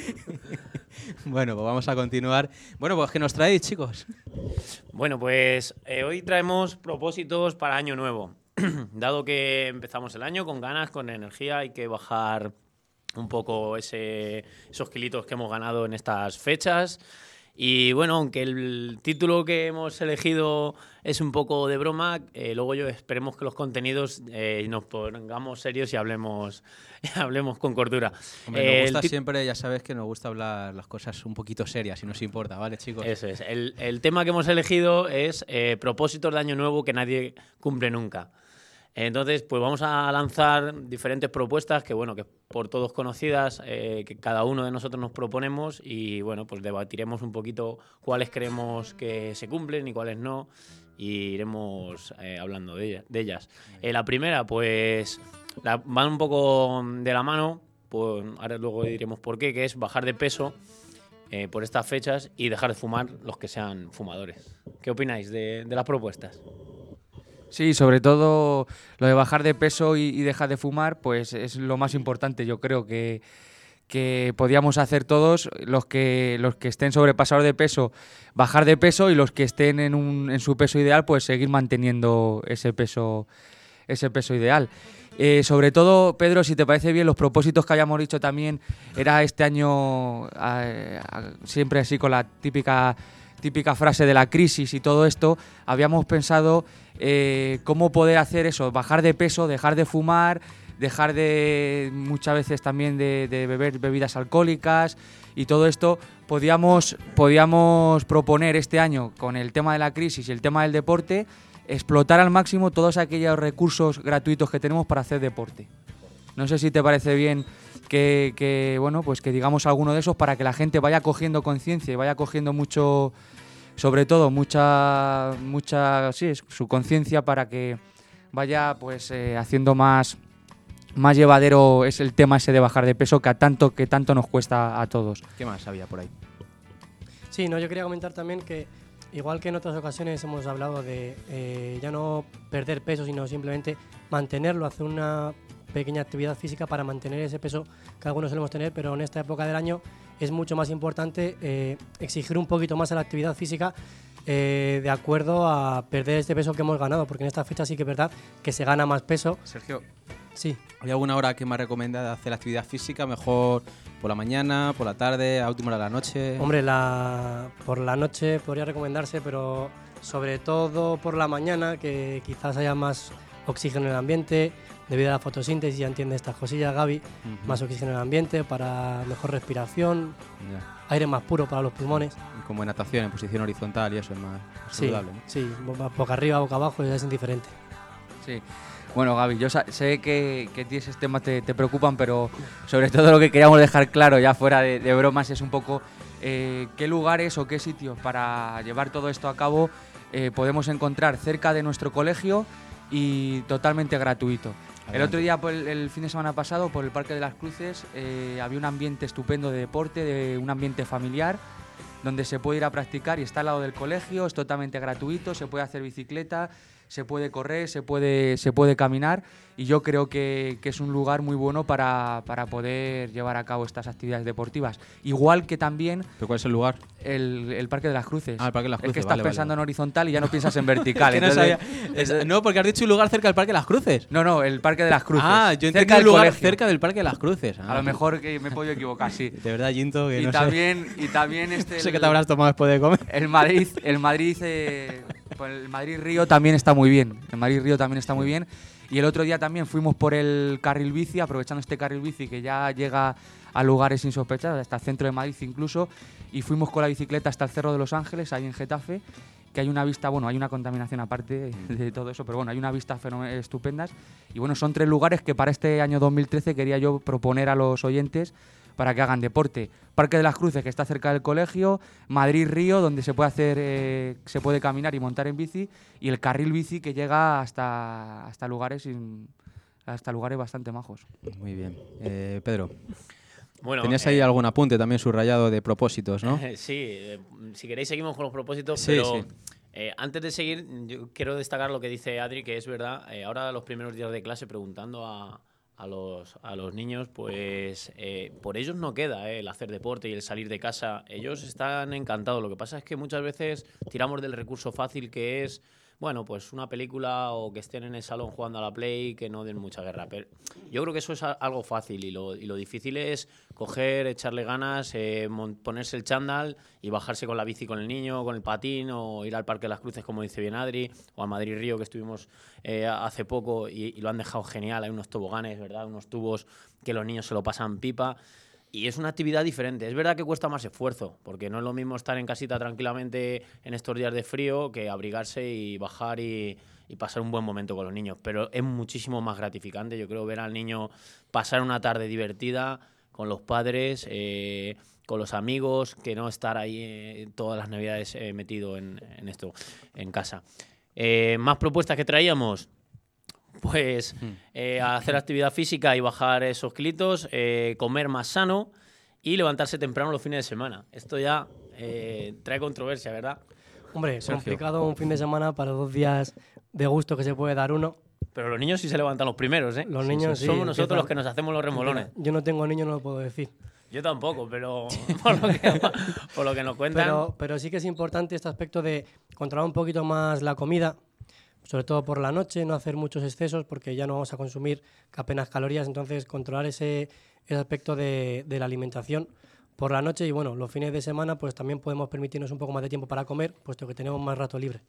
Bueno, pues vamos a continuar. Bueno, pues ¿qué nos traéis, chicos? Bueno, pues eh, hoy traemos propósitos para Año Nuevo. Dado que empezamos el año con ganas, con energía, hay que bajar un poco ese, esos kilitos que hemos ganado en estas fechas. Y bueno, aunque el título que hemos elegido es un poco de broma, eh, luego yo esperemos que los contenidos eh, nos pongamos serios y hablemos, hablemos con cordura. Hombre, Eh, nos el gusta tit- siempre, ya sabes que nos gusta hablar las cosas un poquito serias, si nos importa, ¿vale, chicos? Eso es. El, el tema que hemos elegido es eh, propósitos de año nuevo que nadie cumple nunca. Entonces, pues vamos a lanzar diferentes propuestas que, bueno, que por todos conocidas, eh, que cada uno de nosotros nos proponemos y, bueno, pues debatiremos un poquito cuáles creemos que se cumplen y cuáles no y iremos eh, hablando de, ella- de ellas. Eh, la primera, pues, la- van un poco de la mano, pues ahora luego diremos por qué, que es bajar de peso eh, por estas fechas y dejar de fumar los que sean fumadores. ¿Qué opináis de, de las propuestas? Sí, sobre todo lo de bajar de peso y, y dejar de fumar, pues es lo más importante. Yo creo que, que podíamos hacer todos, los que, los que estén sobrepasados de peso, bajar de peso y los que estén en, un, en su peso ideal, pues seguir manteniendo ese peso, ese peso ideal. Eh, sobre todo, Pedro, si te parece bien, los propósitos que habíamos dicho también era este año eh, siempre así con la típica... típica frase de la crisis y todo esto, habíamos pensado eh, cómo poder hacer eso, bajar de peso, dejar de fumar, dejar de muchas veces también de, de beber bebidas alcohólicas y todo esto. Podíamos, podíamos proponer este año con el tema de la crisis y el tema del deporte, explotar al máximo todos aquellos recursos gratuitos que tenemos para hacer deporte. No sé si te parece bien que, que, bueno, pues que digamos alguno de esos para que la gente vaya cogiendo conciencia y vaya cogiendo mucho, sobre todo mucha, mucha, sí, su conciencia para que vaya pues eh, haciendo más, más llevadero es el tema ese de bajar de peso que a tanto que tanto nos cuesta a todos. ¿Qué más había por ahí? Sí, no, yo quería comentar también que, igual que en otras ocasiones hemos hablado de eh, ya no perder peso, sino simplemente mantenerlo, hacer una pequeña actividad física para mantener ese peso que algunos solemos tener, pero en esta época del año es mucho más importante eh, exigir un poquito más a la actividad física eh, de acuerdo a perder este peso que hemos ganado, porque en esta fecha sí que es verdad que se gana más peso. Sergio, sí. ¿hay alguna hora que me recomienda hacer actividad física? Mejor por la mañana, por la tarde, a última hora de la noche. Hombre, la, por la noche podría recomendarse, pero sobre todo por la mañana, que quizás haya más oxígeno en el ambiente, debido a la fotosíntesis, ya entiende estas cosillas, Gaby, Ujú. más oxígeno en el ambiente para mejor respiración, Ya. aire más puro para los pulmones. Y como en natación, en posición horizontal y eso es más, más Sí, saludable, ¿no? sí, bo- boca arriba, boca abajo, ya es indiferente. Sí. Bueno, Gaby, yo sa- sé que, que a ti esos temas te, te preocupan, pero sobre todo lo que queríamos dejar claro, ya fuera de, de bromas, es un poco eh, qué lugares o qué sitios para llevar todo esto a cabo eh, podemos encontrar cerca de nuestro colegio y totalmente gratuito. El Adelante. otro día, por el, el fin de semana pasado, por el Parque de las Cruces, eh, había un ambiente estupendo de deporte, de un ambiente familiar, donde se puede ir a practicar y está al lado del colegio, es totalmente gratuito, se puede hacer bicicleta, se puede correr, se puede, se puede caminar y yo creo que, que es un lugar muy bueno para, para poder llevar a cabo estas actividades deportivas. Igual que también... ¿Pero cuál es el lugar? El, el Parque de las Cruces. Ah, el Parque de las Cruces, Es que estás vale, pensando vale. en horizontal y ya no piensas en vertical. Que no, entonces- sabía. Es- no, porque has dicho un lugar cerca del Parque de las Cruces. No, no, el Parque de las Cruces. Ah, yo Cerca entendí un del lugar colegio. cerca del Parque de las Cruces. Ah, A lo mejor que me he podido equivocar, sí. De verdad, Ginto, que y, no sé. también, y también este... No sé el- qué te habrás tomado después de comer. El Madrid, el Madrid, eh, pues el Madrid Río también está muy bien. El Madrid Río también está muy bien. Y el otro día también fuimos por el carril bici, aprovechando este carril bici que ya llega a lugares insospechados, hasta el centro de Madrid incluso, y fuimos con la bicicleta hasta el Cerro de los Ángeles, ahí en Getafe, que hay una vista, bueno, hay una contaminación aparte de todo eso, pero bueno, hay una vista fenomen- estupendas. Y bueno, son tres lugares que para este año dos mil trece quería yo proponer a los oyentes para que hagan deporte. Parque de las Cruces, que está cerca del colegio, Madrid Río, donde se puede hacer, eh, se puede caminar y montar en bici, y el carril bici que llega hasta, hasta lugares in- hasta lugares bastante majos. Muy bien. Eh, Pedro, Bueno, tenías ahí eh, algún apunte también subrayado de propósitos, ¿no? Sí, eh, si queréis seguimos con los propósitos, Sí, pero sí. eh, antes de seguir, yo quiero destacar lo que dice Adri, que es verdad. Eh, ahora los primeros días de clase preguntando a, a, los, a los niños, pues eh, por ellos no queda eh, el hacer deporte y el salir de casa. Ellos están encantados. Lo que pasa es que muchas veces tiramos del recurso fácil que es... Bueno, pues una película o que estén en el salón jugando a la Play, que no den mucha guerra. Pero yo creo que eso es a- algo fácil y lo, y lo difícil es coger, echarle ganas, eh, mon- ponerse el chándal y bajarse con la bici con el niño, con el patín o ir al Parque de las Cruces, como dice bien Adri, o a Madrid Río, que estuvimos eh, hace poco y, y lo han dejado genial. Hay unos toboganes, ¿verdad? Unos tubos que los niños se lo pasan pipa. Y es una actividad diferente. Es verdad que cuesta más esfuerzo, porque no es lo mismo estar en casita tranquilamente en estos días de frío que abrigarse y bajar y, y pasar un buen momento con los niños. Pero es muchísimo más gratificante, yo creo, ver al niño pasar una tarde divertida con los padres, eh, con los amigos, que no estar ahí eh, todas las navidades eh, metido en, en esto, en casa. Eh, más propuestas que traíamos. Pues eh, hacer actividad física y bajar esos kilitos, eh, comer más sano y levantarse temprano los fines de semana. Esto ya eh, trae controversia, ¿verdad? Hombre, Sergio. complicado un fin de semana para dos días de gusto que se puede dar uno. Pero los niños sí se levantan los primeros, ¿eh? Los niños sí. Somos nosotros empiezan- los que nos hacemos los remolones. Yo no tengo niños, no lo puedo decir. Yo tampoco, pero por lo que, por lo que nos cuentan... Pero, pero sí que es importante este aspecto de controlar un poquito más la comida, sobre todo por la noche, no hacer muchos excesos porque ya no vamos a consumir apenas calorías, entonces controlar ese, ese aspecto de, de la alimentación por la noche y bueno, los fines de semana pues también podemos permitirnos un poco más de tiempo para comer, puesto que tenemos más rato libre.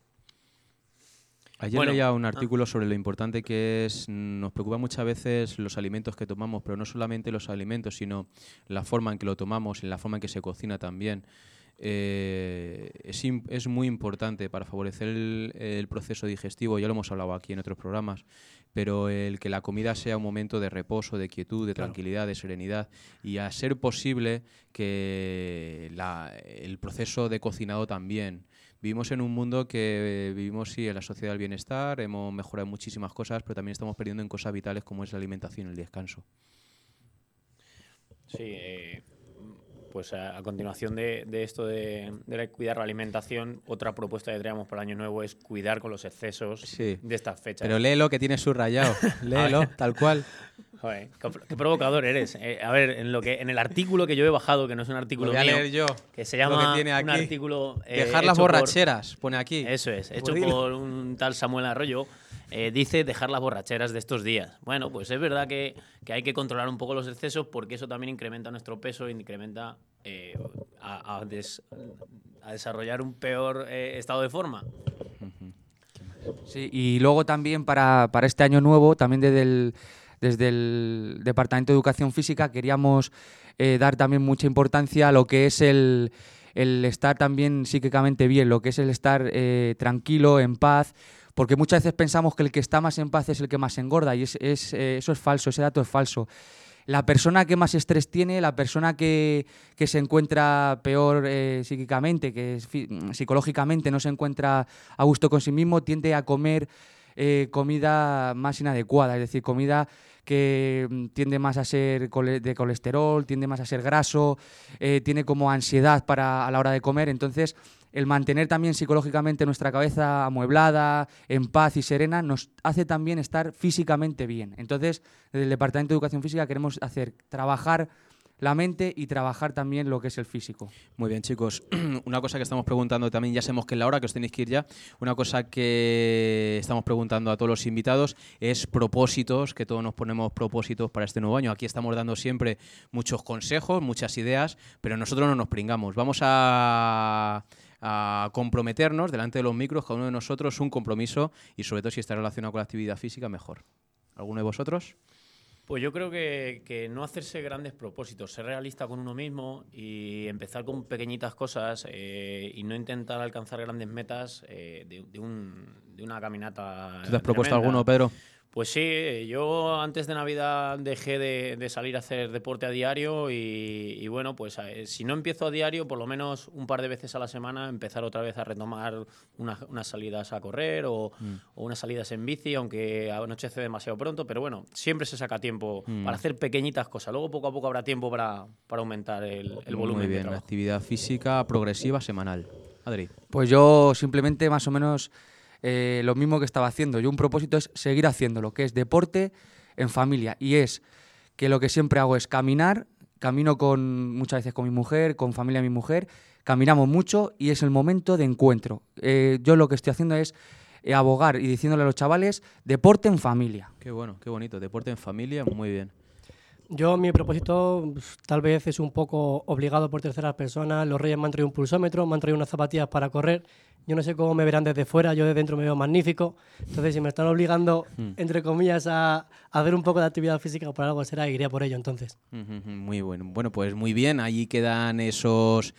Ayer Bueno, leía un ah. artículo sobre lo importante que es, mm, nos preocupa muchas veces los alimentos que tomamos, pero no solamente los alimentos, sino la forma en que lo tomamos y la forma en que se cocina también. Eh, es, im- es muy importante para favorecer el, el proceso digestivo, ya lo hemos hablado aquí en otros programas, pero el que la comida sea un momento de reposo, de quietud, de Claro. tranquilidad, de serenidad y a ser posible que la- el proceso de cocinado también. Vivimos en un mundo que eh, vivimos sí en la sociedad del bienestar, hemos mejorado muchísimas cosas, pero también estamos perdiendo en cosas vitales como es la alimentación y el descanso. Sí, eh, pues a, a continuación de, de esto de, de la- cuidar la alimentación, otra propuesta que traemos para el Año Nuevo es cuidar con los excesos Sí. de estas fechas. Pero léelo que tienes subrayado, léelo, A ver. tal cual. Joder, qué, qué provocador eres. Eh, a ver, en lo que en el artículo que yo he bajado, que no es un artículo Lo voy a mío, leer yo, que se lo llama que tiene un aquí. artículo eh, Dejar las hecho por- borracheras, pone aquí. Eso es, hecho Pues dilo. por un tal Samuel Arroyo, eh, dice dejar las borracheras de estos días. Bueno, pues es verdad que, que hay que controlar un poco los excesos porque eso también incrementa nuestro peso, incrementa eh, a, a des- a desarrollar un peor eh, estado de forma. Sí, y luego también para, para este año nuevo, también desde el, desde el Departamento de Educación Física queríamos eh, dar también mucha importancia a lo que es el, el estar también psíquicamente bien, lo que es el estar eh, tranquilo, en paz, porque muchas veces pensamos que el que está más en paz es el que más engorda y es, es, eh, eso es falso, ese dato es falso. La persona que más estrés tiene, la persona que, que se encuentra peor eh, psíquicamente, que fi- psicológicamente no se encuentra a gusto con sí mismo, tiende a comer eh, comida más inadecuada, es decir, comida que mm, tiende más a ser cole- de colesterol, tiende más a ser graso, eh, tiene como ansiedad para, a la hora de comer. Entonces, el mantener también psicológicamente nuestra cabeza amueblada, en paz y serena, nos hace también estar físicamente bien. Entonces, desde el Departamento de Educación Física queremos hacer trabajar la mente y trabajar también lo que es el físico. Muy bien, chicos. Una cosa que estamos preguntando también, ya sabemos que es la hora, que os tenéis que ir ya. Una cosa que estamos preguntando a todos los invitados es propósitos, que todos nos ponemos propósitos para este nuevo año. Aquí estamos dando siempre muchos consejos, muchas ideas, pero nosotros no nos pringamos. Vamos a... a comprometernos delante de los micros, cada uno de nosotros, un compromiso, y sobre todo si está relacionado con la actividad física, mejor. ¿Alguno de vosotros? Pues yo creo que, que no hacerse grandes propósitos, ser realista con uno mismo y empezar con pequeñitas cosas eh, y no intentar alcanzar grandes metas eh, de, de, un, de una caminata. ¿Tú te has propuesto tremenda. alguno, Pedro? Pues sí, yo antes de Navidad dejé de, de salir a hacer deporte a diario y, y bueno, pues eh, si no empiezo a diario, por lo menos un par de veces a la semana, empezar otra vez a retomar una, unas salidas a correr o, Mm. o unas salidas en bici, aunque anochece demasiado pronto, pero bueno, siempre se saca tiempo Mm. para hacer pequeñitas cosas. Luego poco a poco habrá tiempo para, para aumentar el, el volumen Muy de bien, trabajo. actividad física progresiva semanal. Adri. Pues yo simplemente más o menos eh, lo mismo que estaba haciendo. Yo un propósito es seguir haciéndolo, que es deporte en familia. Y es que lo que siempre hago es caminar, camino con muchas veces con mi mujer, con familia de mi mujer, caminamos mucho y es el momento de encuentro. Eh, yo lo que estoy haciendo es eh, abogar y diciéndole a los chavales, deporte en familia. Qué bueno, qué bonito. Deporte en familia, muy bien. Yo, mi propósito pues, tal vez es un poco obligado por terceras personas. Los Reyes me han traído un pulsómetro, me han traído unas zapatillas para correr. Yo no sé cómo me verán desde fuera, yo de dentro me veo magnífico. Entonces, si me están obligando, Mm. entre comillas, a, a hacer un poco de actividad física, por algo será, iría por ello entonces. Ujú, ujú, muy bueno. Bueno, pues muy bien. Allí quedan esos,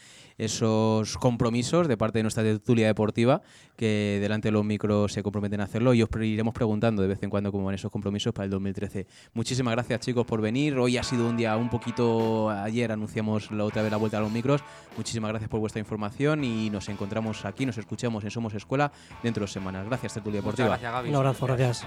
esos compromisos de parte de nuestra tertulia deportiva, que delante de los micros se comprometen a hacerlo, y os pre- iremos preguntando de vez en cuando cómo van esos compromisos para el dos mil trece. Muchísimas gracias, chicos, por venir. Hoy ha sido un día un poquito... Ayer anunciamos la otra vez la vuelta a los micros. Muchísimas gracias por vuestra información y nos encontramos aquí, nos escuchamos en Somos Escuela dentro de dos semanas. Gracias, tertulia deportiva. Muchas gracias, Gaby. Un abrazo, gracias.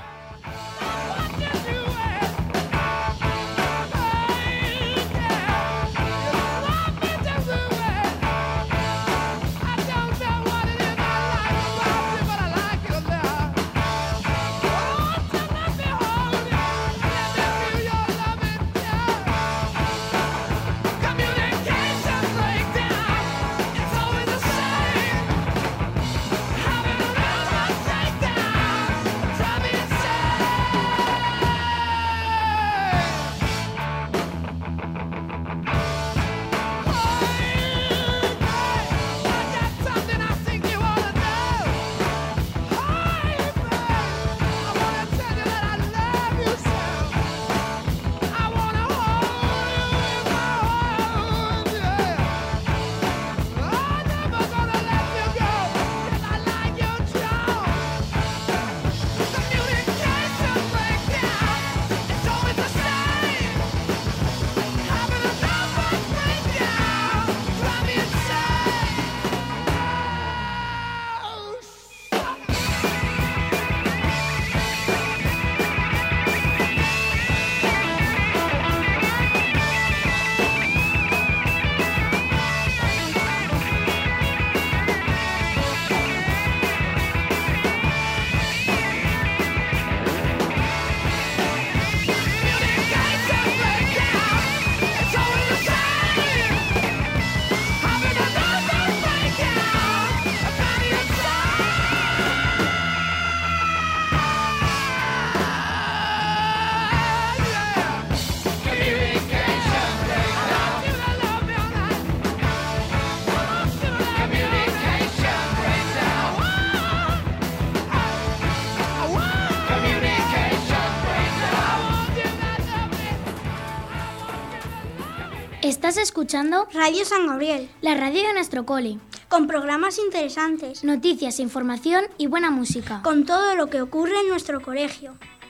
Estás escuchando Radio San Gabriel, la radio de nuestro cole, con programas interesantes, noticias, información y buena música. con todo lo que ocurre en nuestro colegio.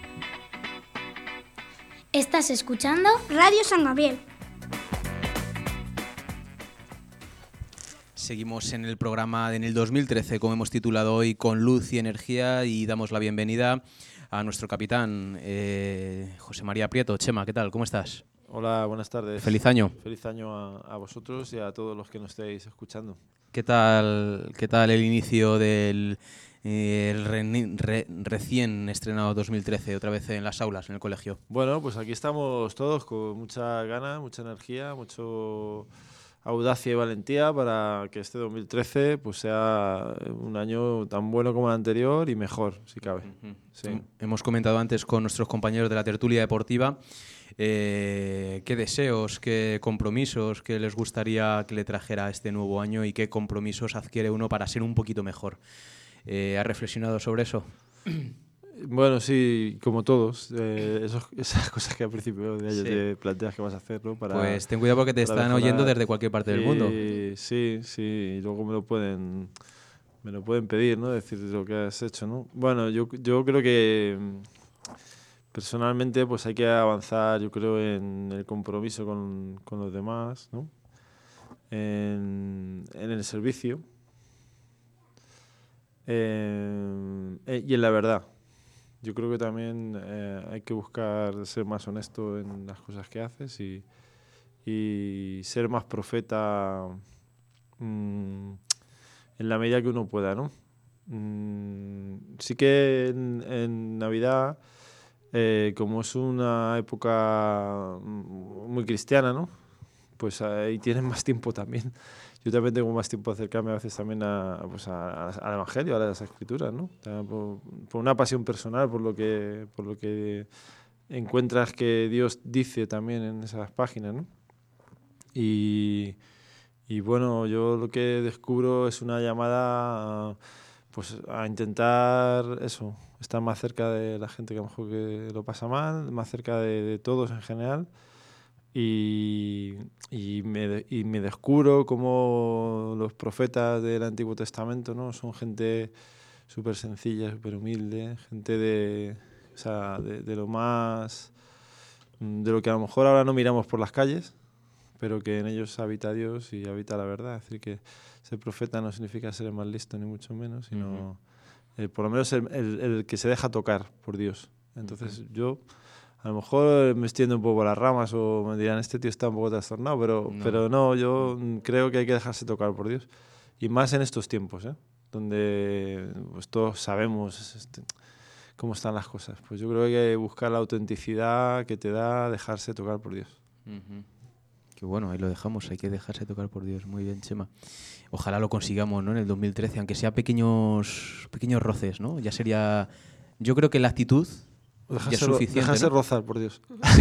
Estás escuchando Radio San Gabriel. Seguimos en el programa en el dos mil trece, como hemos titulado hoy, con luz y energía, y damos la bienvenida a nuestro capitán, eh, José María Prieto. Chema, ¿qué tal? ¿Cómo estás? Hola, buenas tardes. Feliz año. Feliz año a, a vosotros y a todos los que nos estéis escuchando. ¿Qué tal, qué tal el inicio del eh, el re, re, recién estrenado dos mil trece, otra vez en las aulas, en el colegio? Bueno, pues aquí estamos todos con mucha gana, mucha energía, mucho audacia y valentía para que este dos mil trece pues sea un año tan bueno como el anterior y mejor, si cabe. Uh-huh. Sí. Hemos comentado antes con nuestros compañeros de la tertulia deportiva eh, qué deseos, qué compromisos que les gustaría que le trajera este nuevo año y qué compromisos adquiere uno para ser un poquito mejor. Eh, ¿Has reflexionado sobre eso? Bueno, sí, como todos, eh, esos, esas cosas que al principio de año Sí. te planteas que vas a hacer, ¿no? Para, Pues ten cuidado porque te para están mejorar. oyendo desde cualquier parte del Sí, mundo. Sí, sí, y luego me lo pueden me lo pueden pedir, ¿no? Decir lo que has hecho, ¿no? Bueno, yo, yo creo que mm, personalmente pues hay que avanzar, yo creo, en el compromiso con, con los demás, ¿no? En, en el servicio eh, eh, y en la verdad. Yo creo que también eh, hay que buscar ser más honesto en las cosas que haces y, y ser más profeta mmm, en la medida que uno pueda, ¿no? Mm, sí que en, en Navidad, eh, como es una época muy cristiana, ¿no? Pues ahí tienes más tiempo también. Yo también tengo más tiempo de acercarme a veces también a, pues a, a, al Evangelio, a las Escrituras, ¿no? O sea, por, por una pasión personal, por lo que por lo que encuentras que Dios dice también en esas páginas, ¿no? Y, y bueno, yo lo que descubro es una llamada a, pues a intentar eso, estar más cerca de la gente que a lo mejor que lo pasa mal, más cerca de, de todos en general. Y, y, me, y me descubro como los profetas del Antiguo Testamento, ¿no? Son gente súper sencilla, súper humilde, gente de, o sea, de, de lo más, de lo que a lo mejor ahora no miramos por las calles, pero que en ellos habita Dios y habita la verdad. Es decir, que ser profeta no significa ser el más listo, ni mucho menos, sino uh-huh. eh, por lo menos el, el, el que se deja tocar por Dios. Entonces uh-huh. yo... A lo mejor me extiendo un poco las ramas o me dirán, este tío está un poco trastornado, pero no, pero no yo no. creo que hay que dejarse tocar por Dios. Y más en estos tiempos, ¿eh? Donde pues, todos sabemos este, cómo están las cosas. Pues yo creo que hay que buscar la autenticidad que te da dejarse tocar por Dios. Uh-huh. Qué bueno, ahí lo dejamos, hay que dejarse tocar por Dios. Muy bien, Chema. Ojalá lo consigamos, ¿no? En el dos mil trece, aunque sea pequeños, pequeños roces, ¿no? Ya sería... Yo creo que la actitud... Dejarse, ya es suficiente, dejarse ¿no? rozar, por Dios. Sí.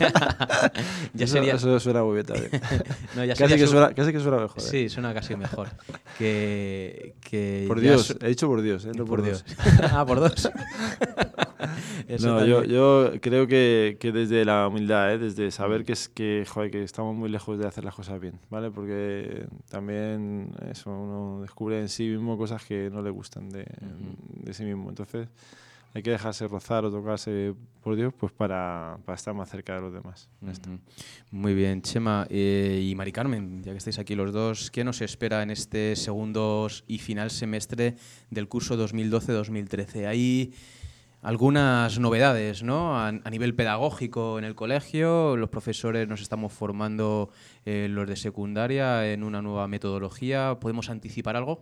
ya eso, sería... eso suena muy bien también. no, ya casi, que su... suena, casi que suena mejor. ¿eh? Sí, suena casi mejor. que, que por Dios, su... he dicho por Dios, ¿eh? No por, por Dios. Dios. ah, por dos. no, yo, yo creo que, que desde la humildad, ¿eh? Desde saber que, es, que, joder, que estamos muy lejos de hacer las cosas bien, ¿vale? Porque también eso, uno descubre en sí mismo cosas que no le gustan de, uh-huh. de sí mismo. Entonces... hay que dejarse rozar o tocarse por Dios pues para, para estar más cerca de los demás. Uh-huh. Muy bien, Chema. Eh, y Mari Carmen, ya que estáis aquí los dos, ¿qué nos espera en este segundo y final semestre del curso dos mil doce dos mil trece? Hay algunas novedades, ¿no? A, a nivel pedagógico en el colegio, los profesores nos estamos formando, eh, los de secundaria, en una nueva metodología. ¿Podemos anticipar algo?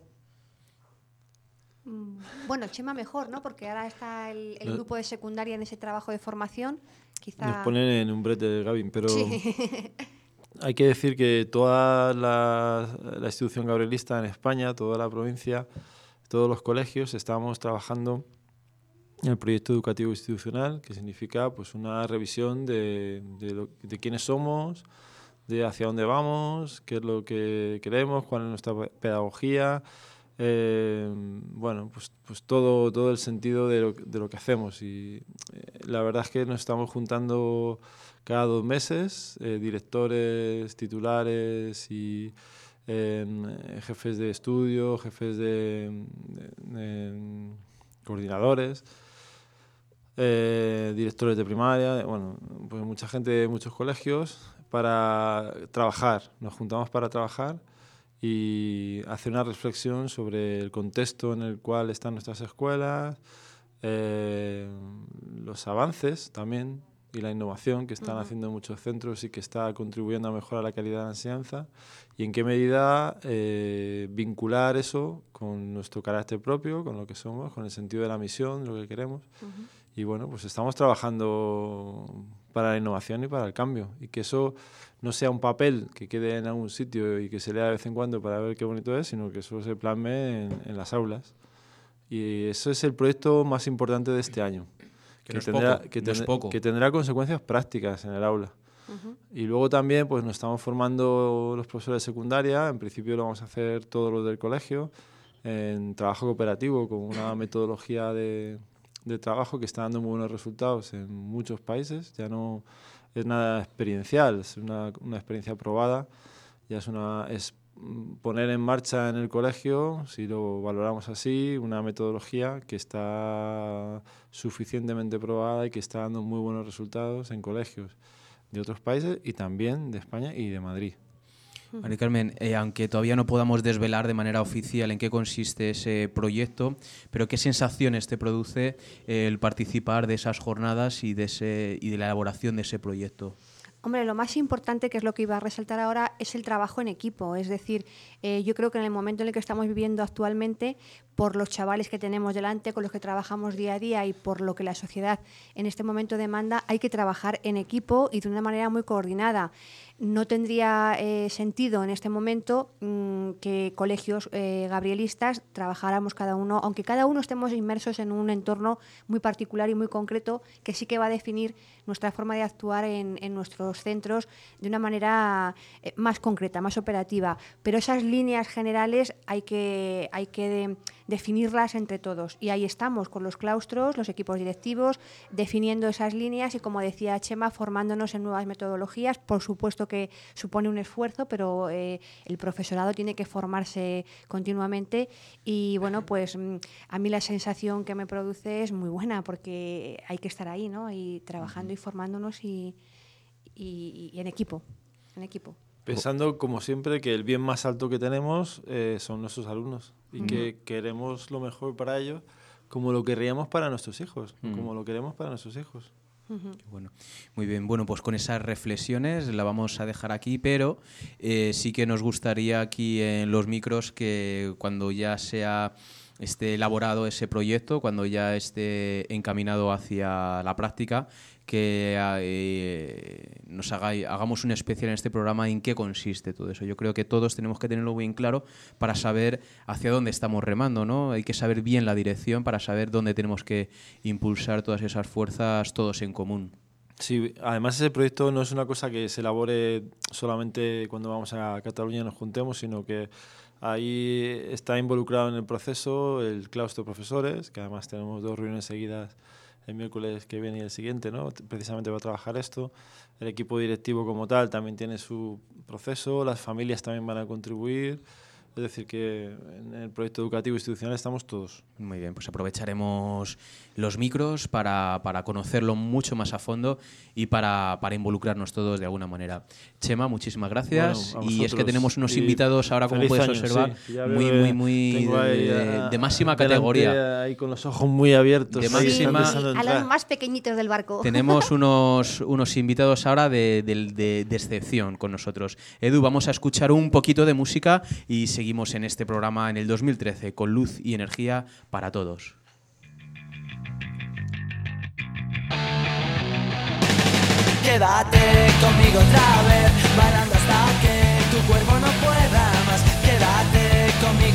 Bueno, Chema mejor, ¿no? Porque ahora está el, el grupo de secundaria en ese trabajo de formación. Quizá... Nos ponen en un brete, Gavin, pero sí. hay que decir que toda la, la institución gabrielista en España, toda la provincia, todos los colegios, estamos trabajando en el proyecto educativo institucional, que significa pues una revisión de, de, lo, de quiénes somos, de hacia dónde vamos, qué es lo que queremos, cuál es nuestra pedagogía. Eh, bueno, pues, pues todo, todo el sentido de lo, de lo que hacemos y eh, la verdad es que nos estamos juntando cada dos meses, eh, directores, titulares y eh, jefes de estudio, jefes de, de, de coordinadores, eh, directores de primaria, bueno, pues mucha gente de muchos colegios para trabajar, nos juntamos para trabajar. y hacer una reflexión sobre el contexto en el cual están nuestras escuelas, eh, los avances también y la innovación que están uh-huh. haciendo muchos centros y que está contribuyendo a mejorar la calidad de la enseñanza, y en qué medida eh, vincular eso con nuestro carácter propio, con lo que somos, con el sentido de la misión, lo que queremos. Uh-huh. Y bueno, pues estamos trabajando para la innovación y para el cambio, y que eso no sea un papel que quede en algún sitio y que se lea de vez en cuando para ver qué bonito es, sino que eso se plasme en, en las aulas. Y eso es el proyecto más importante de este año, que, que, no tendrá, poco, que, no ten, es poco. que tendrá consecuencias prácticas en el aula. Uh-huh. Y luego también pues nos estamos formando los profesores de secundaria, en principio lo vamos a hacer todos los del colegio, en trabajo cooperativo, con una metodología de, de trabajo que está dando muy buenos resultados en muchos países. Ya no es nada experiencial, es una, una experiencia probada, ya es, una, es poner en marcha en el colegio, si lo valoramos así, una metodología que está suficientemente probada y que está dando muy buenos resultados en colegios de otros países y también de España y de Madrid. Mari Carmen, eh, aunque todavía no podamos desvelar de manera oficial en qué consiste ese proyecto, pero ¿qué sensaciones te produce eh, el participar de esas jornadas y de, ese, y de la elaboración de ese proyecto? Hombre, lo más importante, que es lo que iba a resaltar ahora, es el trabajo en equipo. Es decir, eh, yo creo que en el momento en el que estamos viviendo actualmente, por los chavales que tenemos delante, con los que trabajamos día a día y por lo que la sociedad en este momento demanda, hay que trabajar en equipo y de una manera muy coordinada. No tendría eh, sentido en este momento mmm, que colegios eh, gabrielistas trabajáramos cada uno, aunque cada uno estemos inmersos en un entorno muy particular y muy concreto, que sí que va a definir nuestra forma de actuar en, en nuestros centros de una manera eh, más concreta, más operativa. Pero esas líneas generales hay que, hay que de, definirlas entre todos. Y ahí estamos, con los claustros, los equipos directivos, definiendo esas líneas y, como decía Chema, formándonos en nuevas metodologías. Por supuesto que supone un esfuerzo, pero eh, el profesorado tiene que formarse continuamente y, bueno, pues a mí la sensación que me produce es muy buena, porque hay que estar ahí, ¿no? Y trabajando y formándonos y, y, y en equipo, en equipo. Pensando, como siempre, que el bien más alto que tenemos eh, son nuestros alumnos y mm. que queremos lo mejor para ellos, como lo querríamos para nuestros hijos, mm. como lo queremos para nuestros hijos. Bueno, muy bien. Bueno, pues con esas reflexiones la vamos a dejar aquí, pero eh, sí que nos gustaría aquí en los micros que cuando ya sea esté elaborado ese proyecto, cuando ya esté encaminado hacia la práctica, que eh, nos hagáis, hagamos un especial en este programa en qué consiste todo eso. Yo creo que todos tenemos que tenerlo bien claro para saber hacia dónde estamos remando, ¿no? Hay que saber bien la dirección para saber dónde tenemos que impulsar todas esas fuerzas todos en común. Sí, además ese proyecto no es una cosa que se elabore solamente cuando vamos a Cataluña y nos juntemos, sino que ahí está involucrado en el proceso el claustro de profesores, que además tenemos dos reuniones seguidas el miércoles que viene y el siguiente, ¿no? Precisamente va a trabajar esto. El equipo directivo como tal también tiene su proceso, las familias también van a contribuir. Es decir, que en el proyecto educativo institucional estamos todos. Muy bien, pues aprovecharemos los micros para, para conocerlo mucho más a fondo y para, para involucrarnos todos de alguna manera. Chema, muchísimas gracias. Bueno, y es que tenemos unos invitados ahora, como puedes año, observar, sí. muy, muy, muy de, de, de máxima categoría. Ahí con los ojos muy abiertos. De máxima, sí, a los más pequeñitos del barco. Tenemos unos, unos invitados ahora de, de, de, de excepción con nosotros. Edu, vamos a escuchar un poquito de música y seguimos Seguimos en este programa en el dos mil trece con luz y energía para todos. Quédate conmigo otra vez, bailando hasta que tu cuerpo